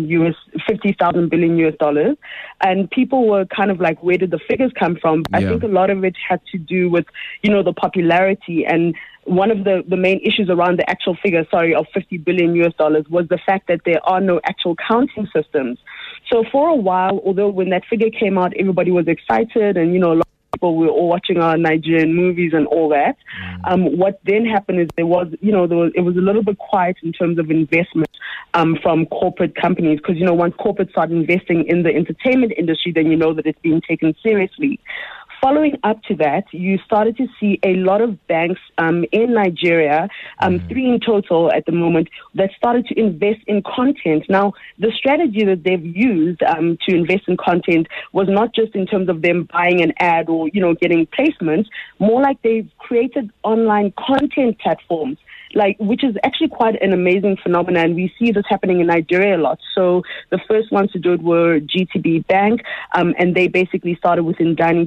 billion US, and people were kind of like, where did the figures come from? I think a lot of it had to do with, the popularity, and one of the main issues around the actual figure, of $50 billion US was the fact that there are no actual counting systems. So for a while, although when that figure came out, everybody was excited, and a lot of people were all watching our Nigerian movies and all that. What then happened is it was a little bit quiet in terms of investment from corporate companies, because once corporates start investing in the entertainment industry, then you know that it's being taken seriously. Following up to that, you started to see a lot of banks in Nigeria, 3 in total at the moment, that started to invest in content. Now, the strategy that they've used to invest in content was not just in terms of them buying an ad or, getting placements, more like they've created online content platforms, which is actually quite an amazing phenomenon. We see this happening in Nigeria a lot. So the first ones to do it were GTB Bank, and they basically started with Indani TV, which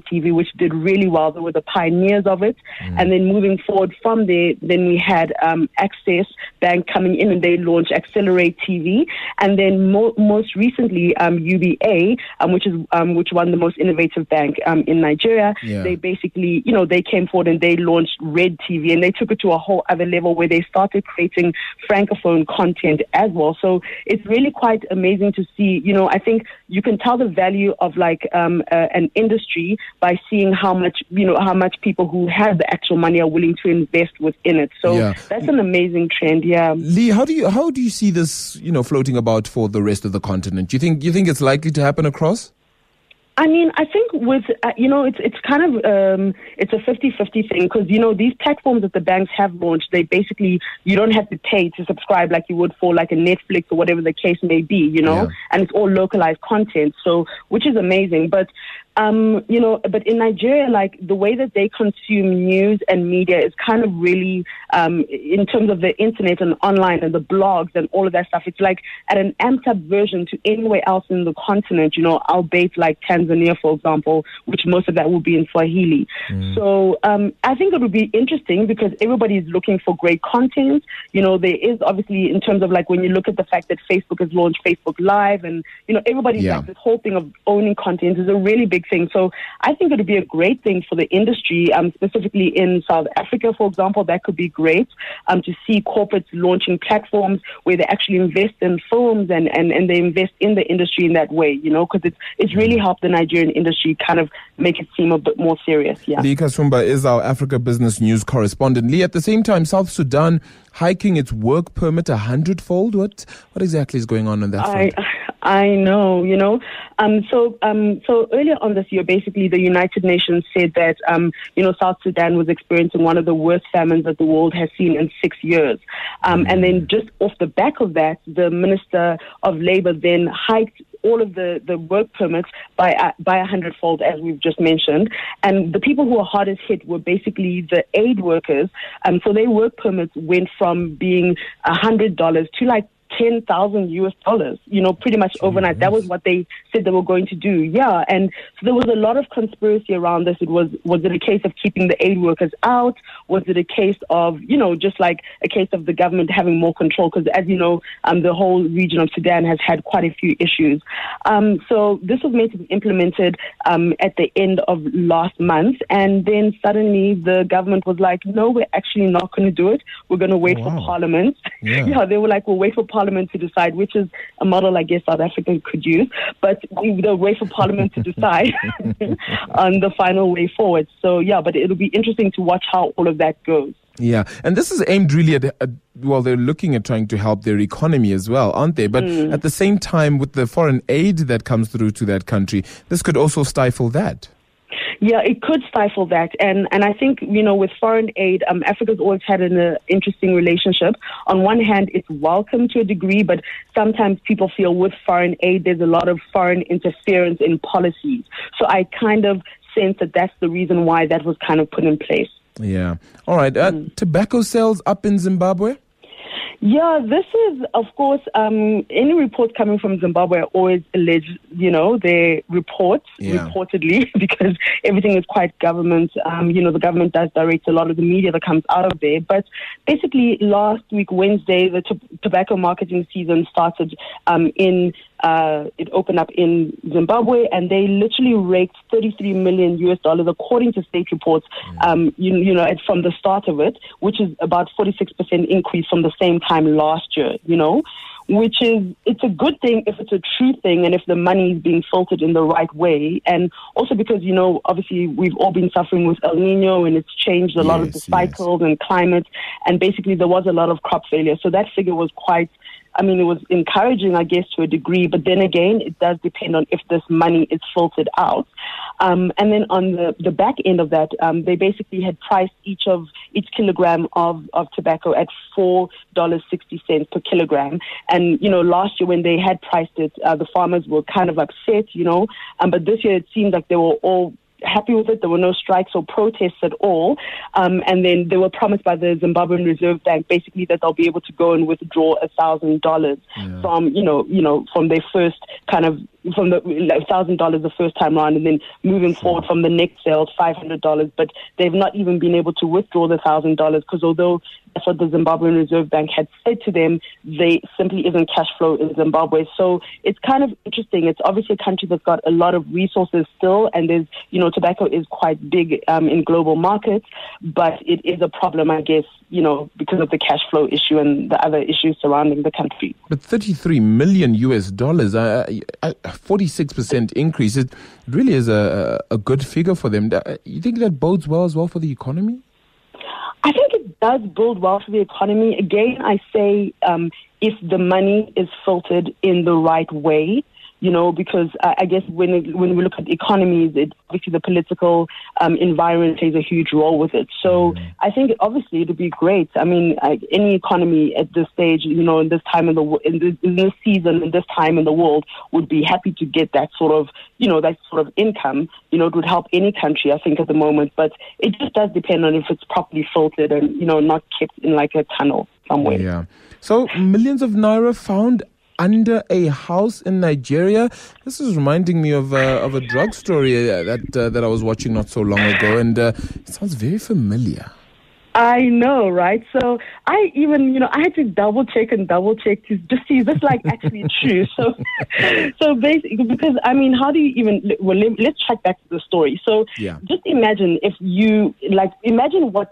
which did really well. They were the pioneers of it. And then moving forward from there, then we had Access Bank coming in, and they launched Accelerate TV. And then most recently, UBA, which won the most innovative bank in Nigeria. They basically, they came forward and they launched Red TV, and they took it to a whole other level where they started creating francophone content as well. So it's really quite amazing to see. I think you can tell the value of like an industry by seeing how much people who have the actual money are willing to invest within it. So that's an amazing trend. Yeah. Lee, how do you see this, floating about for the rest of the continent? Do you think it's likely to happen across? I mean, I think with, it's kind of, it's a 50-50 thing because, these platforms that the banks have launched, they basically, you don't have to pay to subscribe like you would for like a Netflix or whatever the case may be, and it's all localized content, so, which is amazing. But, but in Nigeria, like the way that they consume news and media is kind of really, in terms of the internet and online and the blogs and all of that stuff, it's like at an amped up version to anywhere else in the continent, albeit like Tanzania, for example, which most of that will be in Swahili. So I think it would be interesting because everybody is looking for great content. There is obviously, in terms of like when you look at the fact that Facebook has launched Facebook Live and, everybody's like this whole thing of owning content is a really big thing. So I think it would be a great thing for the industry, specifically in South Africa, for example. That could be great to see corporates launching platforms where they actually invest in films and they invest in the industry in that way, because it's really helped the Nigerian industry kind of make it seem a bit more serious. Yeah. Lee Kasumba is our Africa Business News correspondent. Lee, at the same time, South Sudan hiking its work permit 100-fold. What exactly is going on that front? I know, So earlier on this year, basically the United Nations said that, South Sudan was experiencing one of the worst famines that the world has seen in 6 years. And then just off the back of that, the Minister of Labour then hiked all of the work permits by 100-fold, as we've just mentioned. And the people who were hardest hit were basically the aid workers. So their work permits went from being $100 to like $10,000, pretty much overnight. That was what they said they were going to do. Yeah. And so there was a lot of conspiracy around this. Was it a case of keeping the aid workers out? Was it a case of, just like a case of the government having more control? Because as you know, the whole region of Sudan has had quite a few issues. So this was meant to be implemented at the end of last month. And then suddenly the government was like, no, we're actually not going to do it. We're going to wait for Parliament. Yeah, they were like, we'll wait for Parliament to decide, which is a model I guess South Africa could use. But they'll wait for Parliament to decide on the final way forward. So yeah, but it'll be interesting to watch how all of that goes. Yeah, and this is aimed really at they're looking at trying to help their economy as well, aren't they? But at the same time, with the foreign aid that comes through to that country, this could also stifle that. Yeah, it could stifle that. And I think, with foreign aid, Africa's always had an interesting relationship. On one hand, it's welcome to a degree, but sometimes people feel with foreign aid, there's a lot of foreign interference in policies. So I kind of sense that that's the reason why that was kind of put in place. Yeah. All right. Tobacco sales up in Zimbabwe? Yeah, this is, of course, any reports coming from Zimbabwe are always alleged, they report, reportedly, because everything is quite government. The government does direct a lot of the media that comes out of there. But basically, last week, Wednesday, the tobacco marketing season started it opened up in Zimbabwe, and they literally raked $33 million according to state reports, from the start of it, which is about 46% increase from the same time last year, which is, it's a good thing if it's a true thing and if the money is being filtered in the right way. And also because, obviously we've all been suffering with El Nino and it's changed a lot of the cycles and climate, and basically there was a lot of crop failure. So that figure was it was encouraging, I guess, to a degree, but then again, it does depend on if this money is filtered out. And then on the back end of that, they basically had priced each kilogram of tobacco at $4.60 per kilogram. And, last year when they had priced it, the farmers were kind of upset, but this year it seemed like they were all happy with it. There were no strikes or protests at all. And then they were promised by the Zimbabwean Reserve Bank basically that they'll be able to go and withdraw $1,000 from, from their first kind of, from the $1,000 the first time around, and then moving forward from the next sales, $500. But they've not even been able to withdraw the $1,000 because although that's what the Zimbabwean Reserve Bank had said to them, they simply isn't cash flow in Zimbabwe. So it's kind of interesting. It's obviously a country that's got a lot of resources still, and there's, tobacco is quite big in global markets, but it is a problem, I guess, because of the cash flow issue and the other issues surrounding the country. But $33 million, 46% increase, it really is a good figure for them. You think that bodes well as well for the economy? I think it does bode well for the economy. Again, I say if the money is filtered in the right way, because I guess when we look at economies, obviously the political environment plays a huge role with it. So I think obviously it would be great. I mean, any economy at this stage, in this time in this season, in this time in the world, would be happy to get that sort of, income. It would help any country, I think, at the moment. But it just does depend on if it's properly filtered and, not kept in like a tunnel somewhere. Yeah. So millions of naira found under a house in Nigeria. This is reminding me of a drug story that I was watching not so long ago, and it sounds very familiar. I know, right? So I even, I had to double check to just see is this like actually true. So basically, because how do you even? Well, let's check back to the story. So just imagine imagine what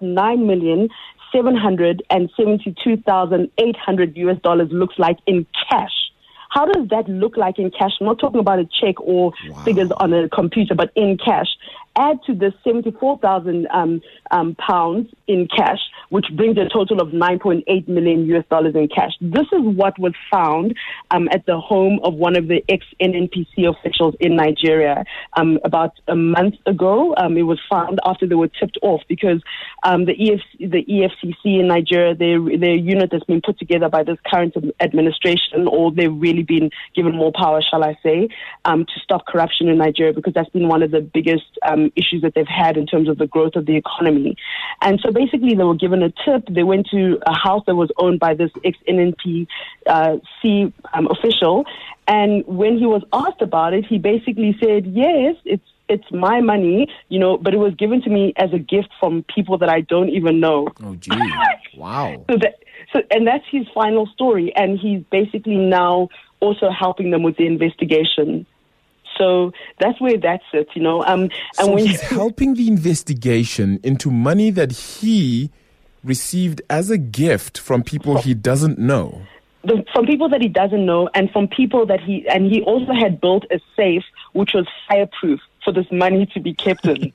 $9,772,800 looks like in cash. How does that look like in cash? I'm not talking about a check or figures on a computer, but in cash. Add to the 74,000 pounds in cash, which brings a total of $9.8 million in cash. This is what was found at the home of one of the ex-NNPC officials in Nigeria about a month ago. It was found after they were tipped off because the EFCC in Nigeria, their unit that's been put together by this current administration, or they've really been given more power, shall I say, to stop corruption in Nigeria, because that's been one of the biggest issues that they've had in terms of the growth of the economy. And so basically they were given a tip. They went to a house that was owned by this ex-NNPC official. And when he was asked about it, he basically said, yes, it's my money, but it was given to me as a gift from people that I don't even know. Oh, gee. Wow. And that's his final story. And he's basically now also helping them with the investigation. So that's where that sits, and so when he's helping the investigation into money that he received as a gift from people he doesn't know. From people that he doesn't know, and from people that he also had built a safe which was fireproof for this money to be kept in.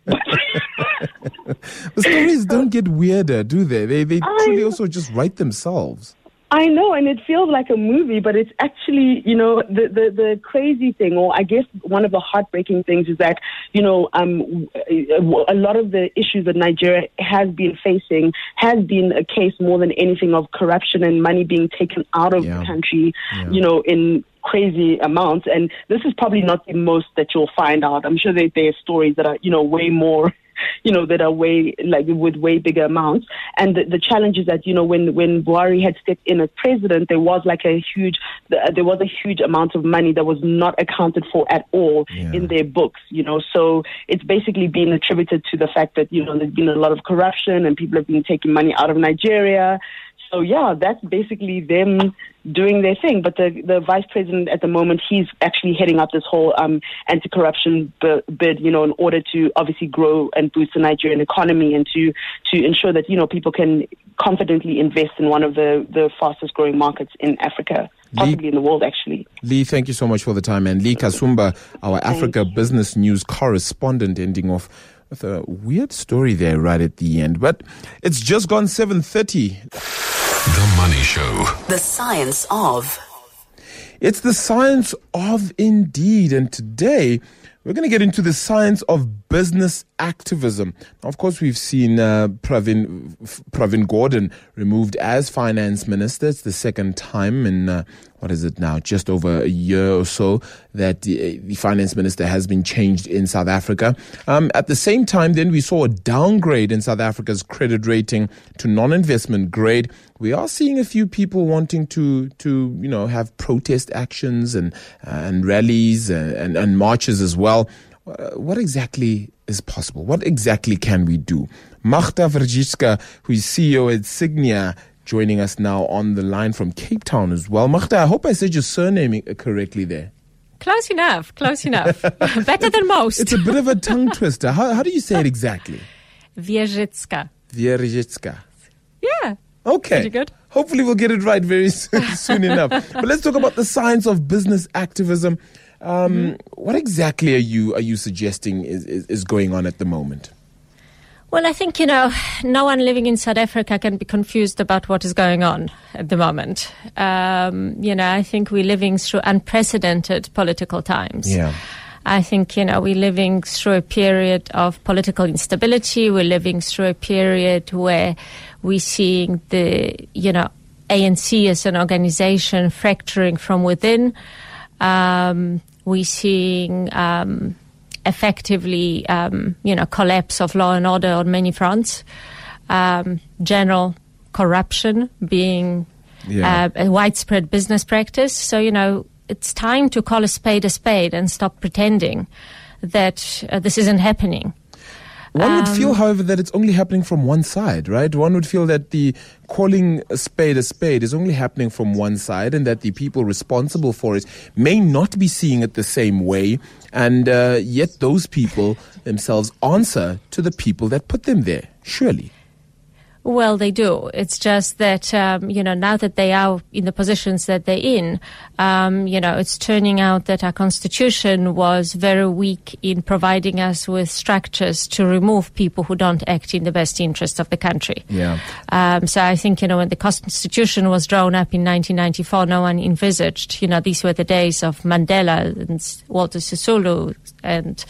The stories don't get weirder, do they? They truly also just write themselves. I know, and it feels like a movie, but it's actually, the crazy thing, or I guess one of the heartbreaking things is that, a lot of the issues that Nigeria has been facing has been a case more than anything of corruption and money being taken out of the country, in crazy amounts. And this is probably not the most that you'll find out. I'm sure there are stories that are, way more, that are with way bigger amounts. And the challenge is that, when Buhari had stepped in as president, there was a huge amount of money that was not accounted for at all in their books, So it's basically been attributed to the fact that, there's been a lot of corruption and people have been taking money out of Nigeria. So, that's basically them doing their thing. But the vice president at the moment, he's actually heading up this whole anti-corruption bid, in order to obviously grow and boost the Nigerian economy and to ensure that, people can confidently invest in one of the fastest growing markets in Africa, possibly in the world, actually. Lee, thank you so much for the time. And Lee Kasumba, our Africa Business News correspondent, ending off with a weird story there right at the end. But it's just gone 7:30. The Money Show. The science of. It's the science of indeed. And today We're going to get into the science of business activism. Of course, we've seen Pravin Gordhan removed as finance minister. It's the second time in, just over a year or so that the finance minister has been changed in South Africa. At the same time, then we saw a downgrade in South Africa's credit rating to non-investment grade. We are seeing a few people wanting to have protest actions and rallies and marches as well. What exactly is possible? What exactly can we do? Magda Verjitska, who is CEO at Signia, joining us now on the line from Cape Town as well. Magda, I hope I said your surname correctly there. Close enough. Better than most. It's a bit of a tongue twister. How do you say it exactly? Verjitska. Yeah. Okay. Pretty good. Hopefully we'll get it right very soon enough. But let's talk about the science of business activism. What exactly are you suggesting is going on at the moment? Well, I think, no one living in South Africa can be confused about what is going on at the moment. I think we're living through unprecedented political times. Yeah. I think, we're living through a period of political instability. We're living through a period where we're seeing the, ANC as an organization fracturing from within. We're seeing effectively, collapse of law and order on many fronts. General corruption being a widespread business practice. So, it's time to call a spade and stop pretending that this isn't happening. One would feel, however, that it's only happening from one side, right? One would feel that the calling a spade is only happening from one side, and that the people responsible for it may not be seeing it the same way, and yet those people themselves answer to the people that put them there, surely. Well, they do. It's just that, now that they are in the positions that they're in, it's turning out that our constitution was very weak in providing us with structures to remove people who don't act in the best interest of the country. Yeah. So I think, when the constitution was drawn up in 1994, no one envisaged, these were the days of Mandela and Walter Sisulu and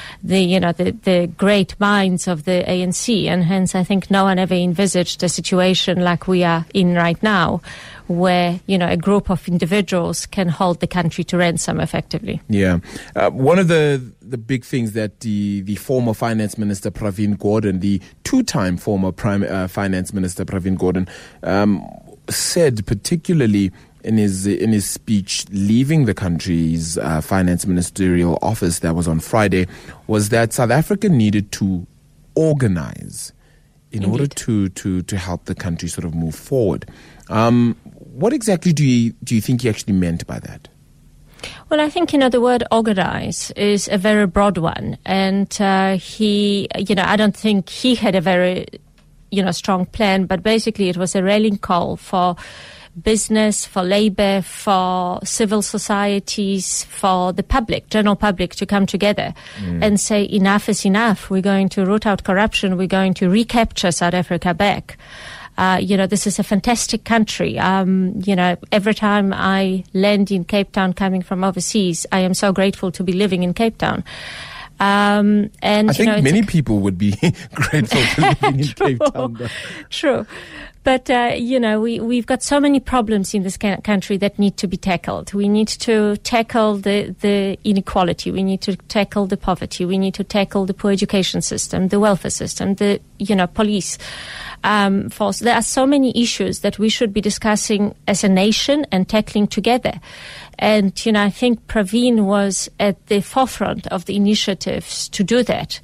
the great minds of the ANC, and hence I think no one ever envisaged a situation like we are in right now, where a group of individuals can hold the country to ransom effectively. Yeah, one of the big things that the former finance minister Pravin Gordhan, the two-time former finance minister Pravin Gordhan, said, particularly in his speech leaving the country's finance ministerial office that was on Friday, was that South Africa needed to organize in order to help the country sort of move forward. What exactly do you think he actually meant by that? Well, I think, the word organize is a very broad one. And he, I don't think he had a very, strong plan, but basically it was a rallying call for business, for labor, for civil societies, for the public, general public, to come together and say enough is enough. We're going to root out corruption. We're going to recapture South Africa back. This is a fantastic country. Every time I land in Cape Town coming from overseas, I am so grateful to be living in Cape Town. And I think many people would be grateful to living in Cape Town. True. But, we've got so many problems in this country that need to be tackled. We need to tackle the inequality. We need to tackle the poverty. We need to tackle the poor education system, the welfare system, the, police force. There are so many issues that we should be discussing as a nation and tackling together. And, I think Pravin was at the forefront of the initiatives to do that.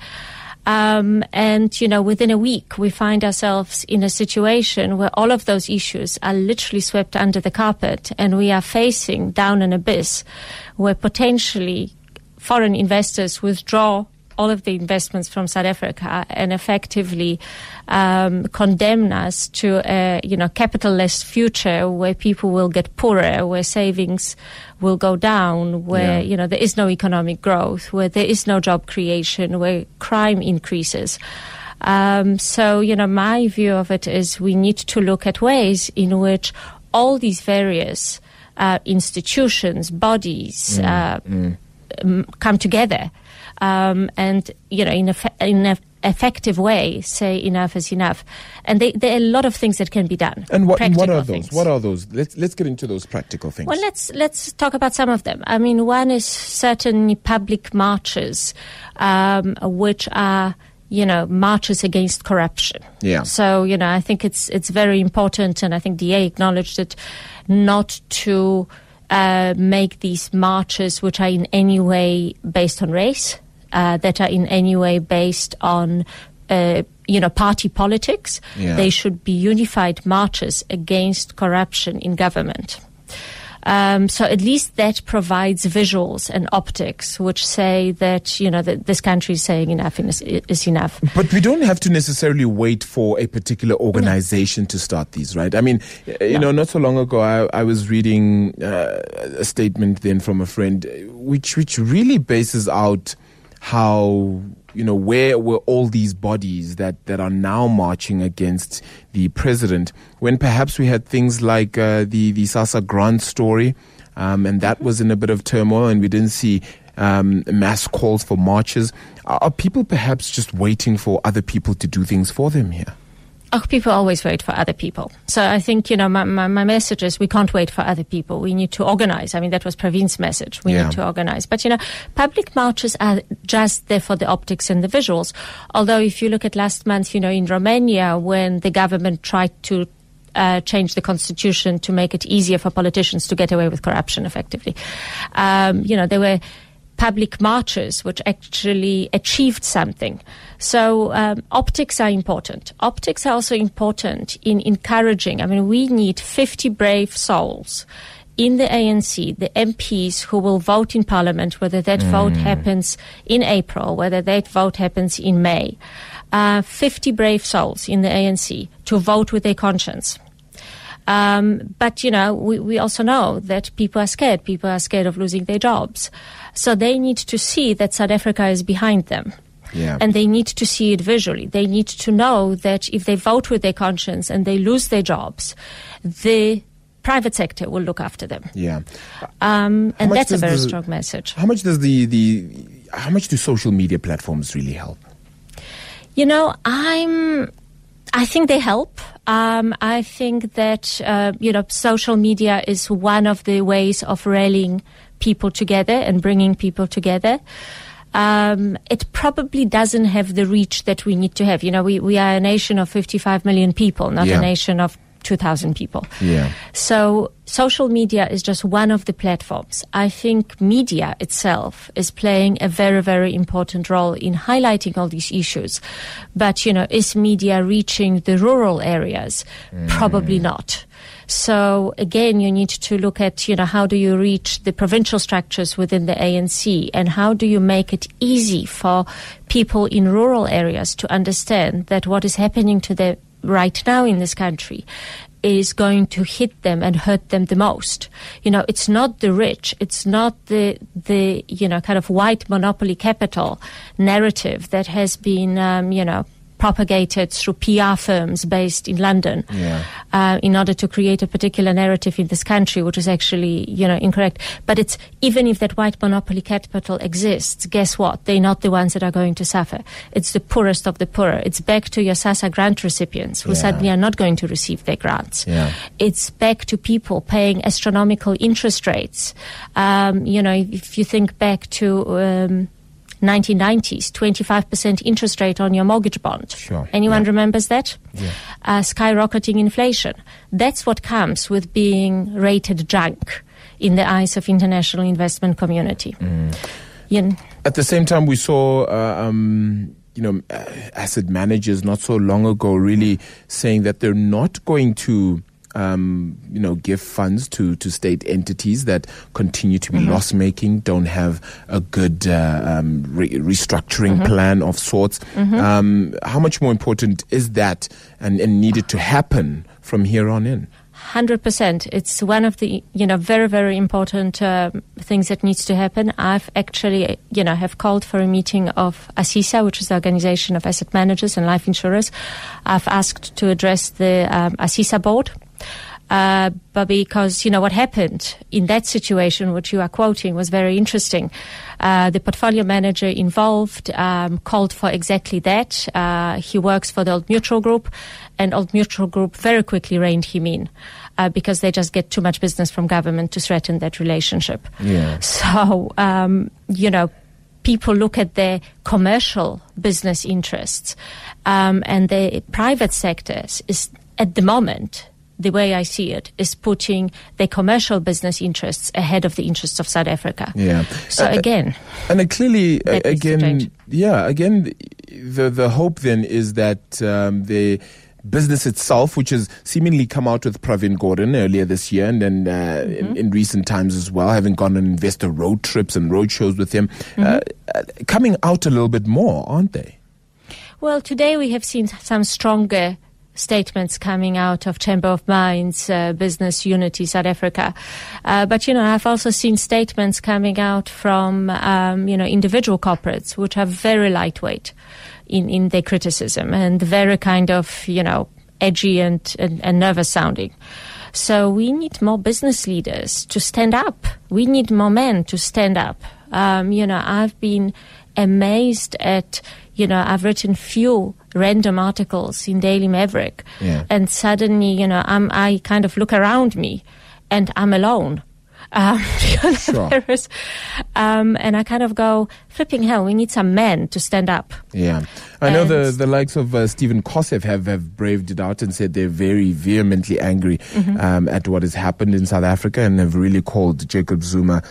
Within a week, we find ourselves in a situation where all of those issues are literally swept under the carpet, and we are facing down an abyss where potentially foreign investors withdraw all of the investments from South Africa and effectively condemn us to a capital-less future where people will get poorer, where savings will go down, where there is no economic growth, where there is no job creation, where crime increases. My view of it is we need to look at ways in which all these various institutions, bodies come together. and, in an effective way, say enough is enough. And there are a lot of things that can be done. And what are those? Things. What are those? Let's get into those practical things. Well, let's talk about some of them. I mean, one is certainly public marches, which are, marches against corruption. Yeah. So, I think it's very important, and I think DA acknowledged it, not to make these marches which are in any way based on race, that are in any way based on, party politics. Yeah. They should be unified marches against corruption in government. So at least that provides visuals and optics which say that, that this country is saying enough is enough. But we don't have to necessarily wait for a particular organization to start these, right? I mean, not so long ago, I was reading a statement then from a friend which really bases out how, where were all these bodies that are now marching against the president, when perhaps we had things like the SASSA grant story, and that was in a bit of turmoil, and we didn't see mass calls for marches. Are people perhaps just waiting for other people to do things for them here? Oh, people always wait for other people. So I think, my message is we can't wait for other people. We need to organize. I mean, that was Praveen's message. We need to organize. But, public marches are just there for the optics and the visuals. Although if you look at last month, in Romania, when the government tried to change the constitution to make it easier for politicians to get away with corruption effectively, there were public marches which actually achieved something. So optics are important. Optics are also important in encouraging. I mean, we need 50 brave souls in the ANC, the MPs who will vote in Parliament, whether that vote happens in April, whether that vote happens in May. 50 brave souls in the ANC to vote with their conscience. But, we also know that people are scared. People are scared of losing their jobs. So they need to see that South Africa is behind them. Yeah. And they need to see it visually. They need to know that if they vote with their conscience and they lose their jobs, the private sector will look after them. Yeah. And that's a very strong message. How much does how much do social media platforms really help? I think they help. I think that, social media is one of the ways of rallying people together and bringing people together. It probably doesn't have the reach that we need to have. We are a nation of 55 million people, not a nation of 2,000 people. Yeah. So social media is just one of the platforms. I think media itself is playing a very, very important role in highlighting all these issues. But, is media reaching the rural areas? Probably not. So again, you need to look at, how do you reach the provincial structures within the ANC, and how do you make it easy for people in rural areas to understand that what is happening to them right now in this country is going to hit them and hurt them the most. It's not the rich, it's not the kind of white monopoly capital narrative that has been, propagated through PR firms based in London, in order to create a particular narrative in this country, which is actually, incorrect. But it's, even if that white monopoly capital exists, guess what? They're not the ones that are going to suffer. It's the poorest of the poor. It's back to your SASSA grant recipients who suddenly are not going to receive their grants. Yeah. It's back to people paying astronomical interest rates. If you think back to 1990s, 25% interest rate on your mortgage bond. Sure. Anyone remembers that? Yeah. Skyrocketing inflation. That's what comes with being rated junk in the eyes of international investment community. At the same time, we saw, asset managers not so long ago really saying that they're not going to give funds to state entities that continue to be loss-making, don't have a good restructuring plan of sorts. How much more important is that and needed to happen from here on in? 100%. It's one of the, very, very important things that needs to happen. I've actually, have called for a meeting of ASISA, which is the Organization of Asset Managers and Life Insurers. I've asked to address the ASISA board. but because, what happened in that situation, which you are quoting, was very interesting. The portfolio manager involved called for exactly that. He works for the Old Mutual Group, and Old Mutual Group very quickly reined him in because they just get too much business from government to threaten that relationship. Yeah. So, people look at their commercial business interests, and the private sectors is, at the moment, the way I see it, is putting their commercial business interests ahead of the interests of South Africa. Yeah. So again, and clearly, the hope then is that the business itself, which has seemingly come out with Pravin Gordhan earlier this year, and then in recent times as well, having gone on investor road trips and road shows with him, coming out a little bit more, aren't they? Well, today we have seen some stronger statements coming out of Chamber of Mines, Business Unity South Africa. But, I've also seen statements coming out from, individual corporates, which are very lightweight in their criticism and very kind of, edgy and nervous sounding. So we need more business leaders to stand up. We need more men to stand up. I've been amazed at, I've written few random articles in Daily Maverick, and suddenly, I kind of look around me and I'm alone. Sure. And I kind of go, flipping hell, we need some men to stand up. Yeah. I know the likes of Stephen Koseff have braved it out and said they're very vehemently angry at what has happened in South Africa, and have really called Jacob Zuma,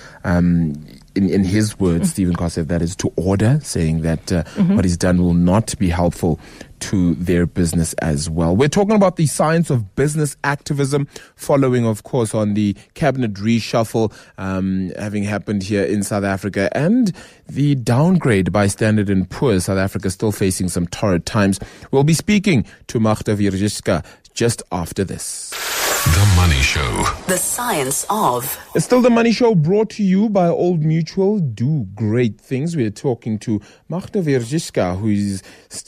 in his words, Stephen Koseff, that is, to order, saying that what he's done will not be helpful to their business as well. We're talking about the science of business activism, following, of course, on the cabinet reshuffle having happened here in South Africa, and the downgrade by Standard & Poor's. South Africa still facing some torrid times. We'll be speaking to Magda Wierzicka just after this. The Money Show. The science of. It's still The Money Show, brought to you by Old Mutual. Do great things. We're talking to Magda Wierzicka, who is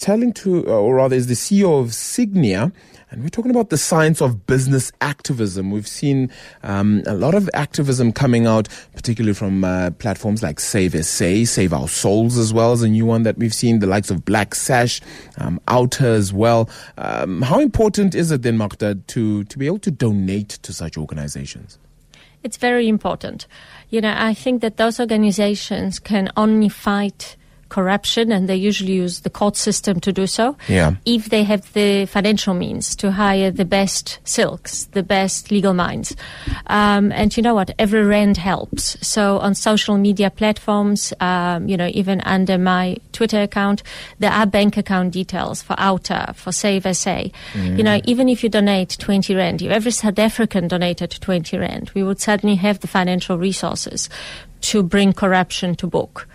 is the CEO of Signia. And we're talking about the science of business activism. We've seen a lot of activism coming out, particularly from platforms like Save SA, Save Our Souls as well as a new one that we've seen, the likes of Black Sash, Outer as well. How important is it then, Magda, to be able to donate to such organizations? It's very important. I think that those organizations can only fight corruption, and they usually use the court system to do so, if they have the financial means to hire the best silks, the best legal minds. And you know what? Every rand helps. So on social media platforms, even under my Twitter account, there are bank account details for Outer, for Save SA. Even if you donate 20 rand, if every South African donated 20 rand, we would certainly have the financial resources to bring corruption to book.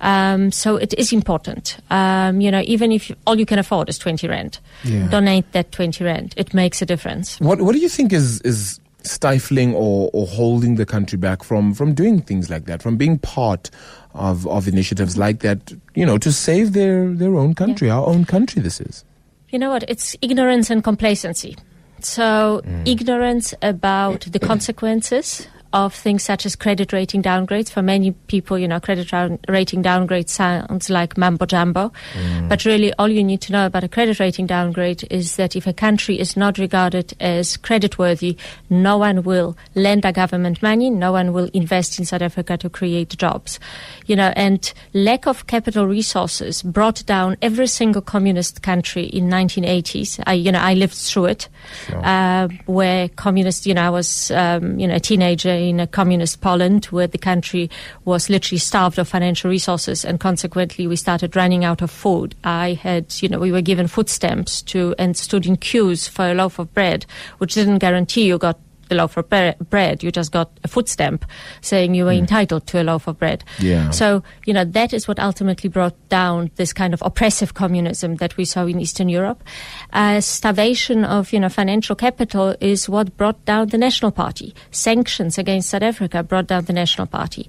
So it is important. Even if all you can afford is 20 rand, donate that 20 rand. It makes a difference. What do you think is stifling or holding the country back from doing things like that, from being part of initiatives like that, to save their own country, our own country this is? You know what? It's ignorance and complacency. So ignorance about the consequences of things such as credit rating downgrades. For many people, credit rating downgrade sounds like mambo jumbo. But really, all you need to know about a credit rating downgrade is that if a country is not regarded as creditworthy, no one will lend a government money, no one will invest in South Africa to create jobs. And lack of capital resources brought down every single communist country in 1980s. I lived through it, where communist, I was, a teenager in a communist Poland, where the country was literally starved of financial resources, and consequently we started running out of food. We were given food stamps and stood in queues for a loaf of bread, which didn't guarantee you got a loaf of bread. You just got a food stamp saying you were entitled to a loaf of bread. So, that is what ultimately brought down this kind of oppressive communism that we saw in Eastern Europe. Starvation of, financial capital is what brought down the National Party. Sanctions against South Africa brought down the National Party.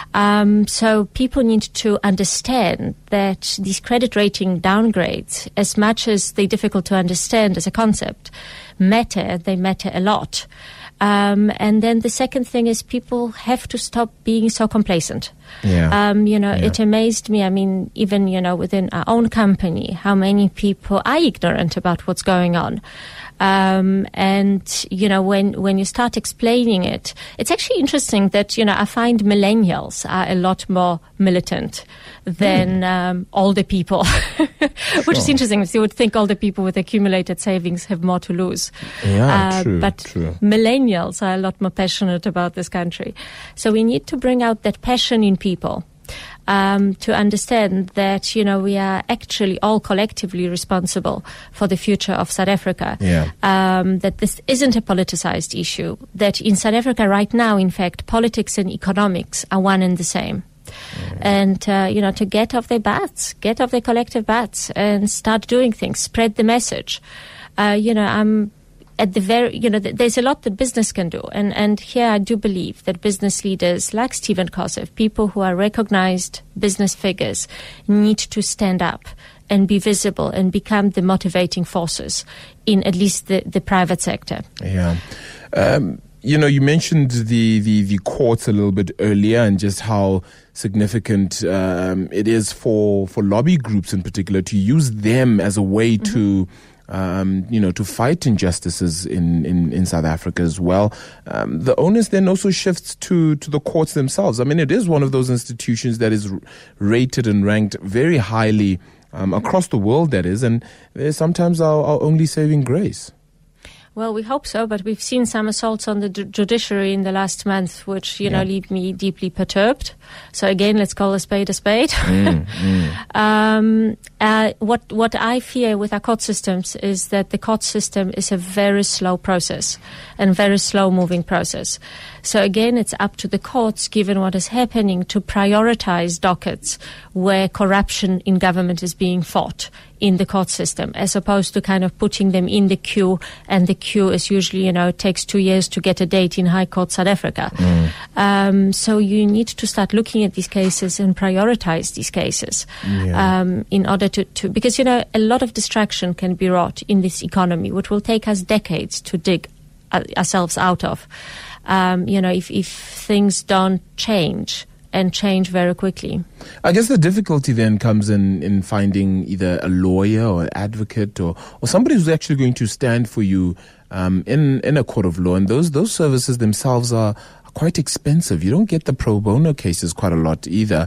So people need to understand that these credit rating downgrades, as much as they're difficult to understand as a concept, matter. They matter a lot. And then the second thing is people have to stop being so complacent. It amazed me. I mean, even, within our own company, how many people are ignorant about what's going on. And when you start explaining it, it's actually interesting that, I find millennials are a lot more militant than older people, which is interesting because you would think older people with accumulated savings have more to lose. True. Millennials are a lot more passionate about this country. So we need to bring out that passion in people. To understand that, we are actually all collectively responsible for the future of South Africa. That this isn't a politicized issue. That in South Africa right now, in fact, politics and economics are one and the same. And, to get off their collective butts and start doing things, spread the message. I'm at the there's a lot that business can do. And here I do believe that business leaders like Stephen Kosef, people who are recognized business figures, need to stand up and be visible and become the motivating forces in at least the private sector. You mentioned the courts a little bit earlier and just how significant it is for lobby groups in particular to use them as a way to to fight injustices in South Africa as well. The onus then also shifts to the courts themselves. I mean, it is one of those institutions that is rated and ranked very highly across the world, that is, and they're sometimes our only saving grace. Well, we hope so, but we've seen some assaults on the judiciary in the last month, which, leave me deeply perturbed. So again, let's call a spade a spade. What I fear with our court systems is that the court system is a very slow process and very slow moving process. So again, it's up to the courts, given what is happening, to prioritize dockets where corruption in government is being fought in the court system, as opposed to kind of putting them in the queue, and the queue is usually, it takes 2 years to get a date in High Court South Africa. So you need to start looking at these cases and prioritize these cases in order to because, a lot of distraction can be wrought in this economy, which will take us decades to dig ourselves out of. If things don't change and change very quickly. I guess the difficulty then comes in finding either a lawyer or an advocate or somebody who's actually going to stand for you in a court of law. And those services themselves are quite expensive. You don't get the pro bono cases quite a lot either.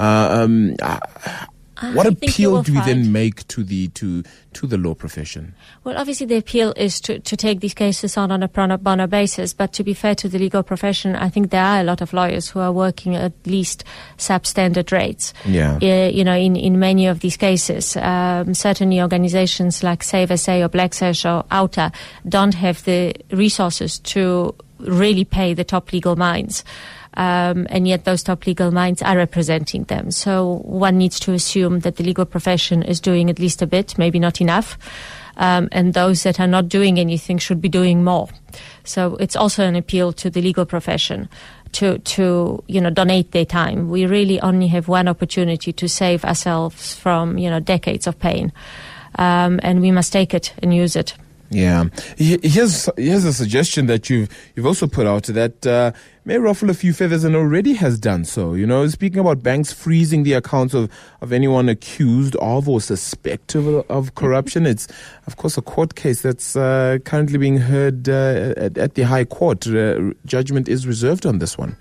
What appeal do we then make to the law profession? Well, obviously the appeal is to take these cases on a pro bono basis, but to be fair to the legal profession, I think there are a lot of lawyers who are working at least substandard rates. In many of these cases, certainly organizations like Save SA or Black Sash or OUTA don't have the resources to really pay the top legal minds. And yet those top legal minds are representing them. So one needs to assume that the legal profession is doing at least a bit, maybe not enough. And those that are not doing anything should be doing more. So it's also an appeal to the legal profession to donate their time. We really only have one opportunity to save ourselves from, decades of pain. And we must take it and use it. Yeah. Here's a suggestion that you've also put out that may ruffle a few feathers and already has done so. Speaking about banks freezing the accounts of anyone accused of or suspected of corruption. It's, of course, a court case that's currently being heard at the High Court. Judgment is reserved on this one.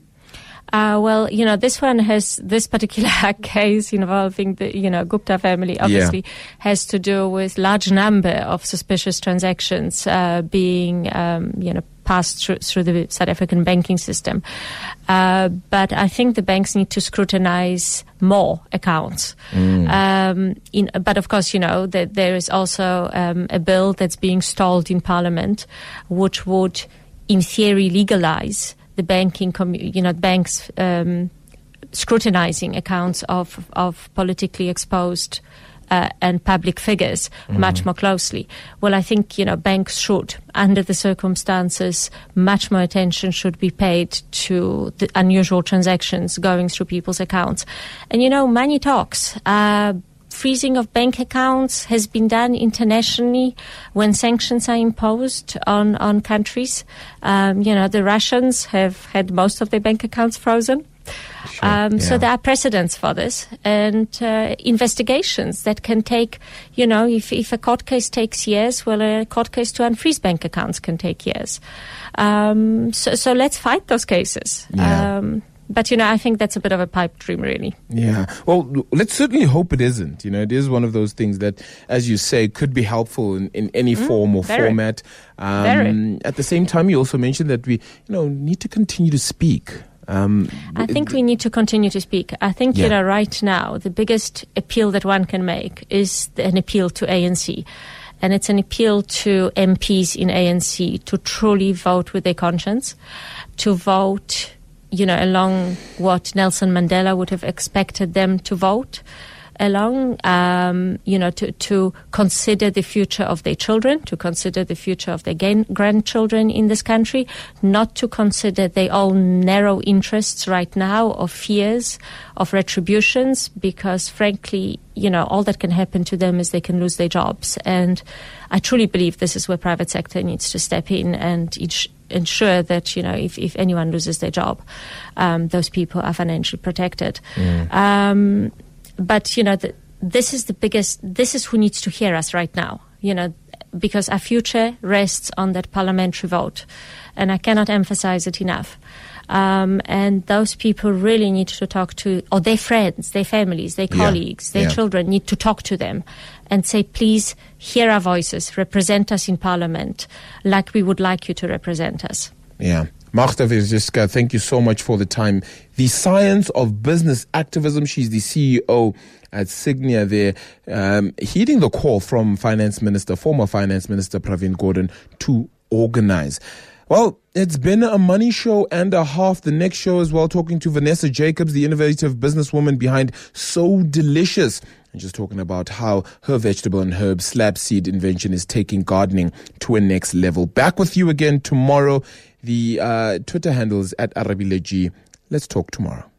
This particular case involving the, Gupta family obviously has to do with large number of suspicious transactions, being, passed through the South African banking system. But I think the banks need to scrutinize more accounts. But of course, that there is also, a bill that's being stalled in Parliament, which would, in theory, legalize the banks scrutinizing accounts of politically exposed and public figures much more closely. Well, I think, banks should, under the circumstances, much more attention should be paid to the unusual transactions going through people's accounts. And, money talks. freezing of bank accounts has been done internationally when sanctions are imposed on countries. The Russians have had most of their bank accounts frozen. So there are precedents for this, and investigations that can take, if a court case takes years, well, a court case to unfreeze bank accounts can take years. So let's fight those cases. But, I think that's a bit of a pipe dream, really. Yeah. Well, let's certainly hope it isn't. It is one of those things that, as you say, could be helpful in any form or format. At the same time, you also mentioned that we, need to continue to speak. I think we need to continue to speak. I think, right now, the biggest appeal that one can make is an appeal to ANC. And it's an appeal to MPs in ANC to truly vote with their conscience, to vote, along what Nelson Mandela would have expected them to vote, along, to consider the future of their children, to consider the future of their grandchildren in this country, not to consider their own narrow interests right now of fears, of retributions, because frankly, all that can happen to them is they can lose their jobs. And I truly believe this is where private sector needs to step in and ensure that, if anyone loses their job, those people are financially protected. But, this is who needs to hear us right now, because our future rests on that parliamentary vote. And I cannot emphasize it enough. And those people really need to talk to, or their friends, their families, their colleagues, their children need to talk to them and say, please hear our voices, represent us in parliament like we would like you to represent us. Yeah. Magda Wierzicka, thank you so much for the time. The Science of Business Activism. She's the CEO at Signia there, heeding the call from former Finance Minister Pravin Gordhan to organize. Well, it's been a money show and a half. The next show as well, talking to Vanessa Jacobs, the innovative businesswoman behind So Delicious, and just talking about how her vegetable and herb slab seed invention is taking gardening to a next level. Back with you again tomorrow. The Twitter handle is @ArabileG. Let's talk tomorrow.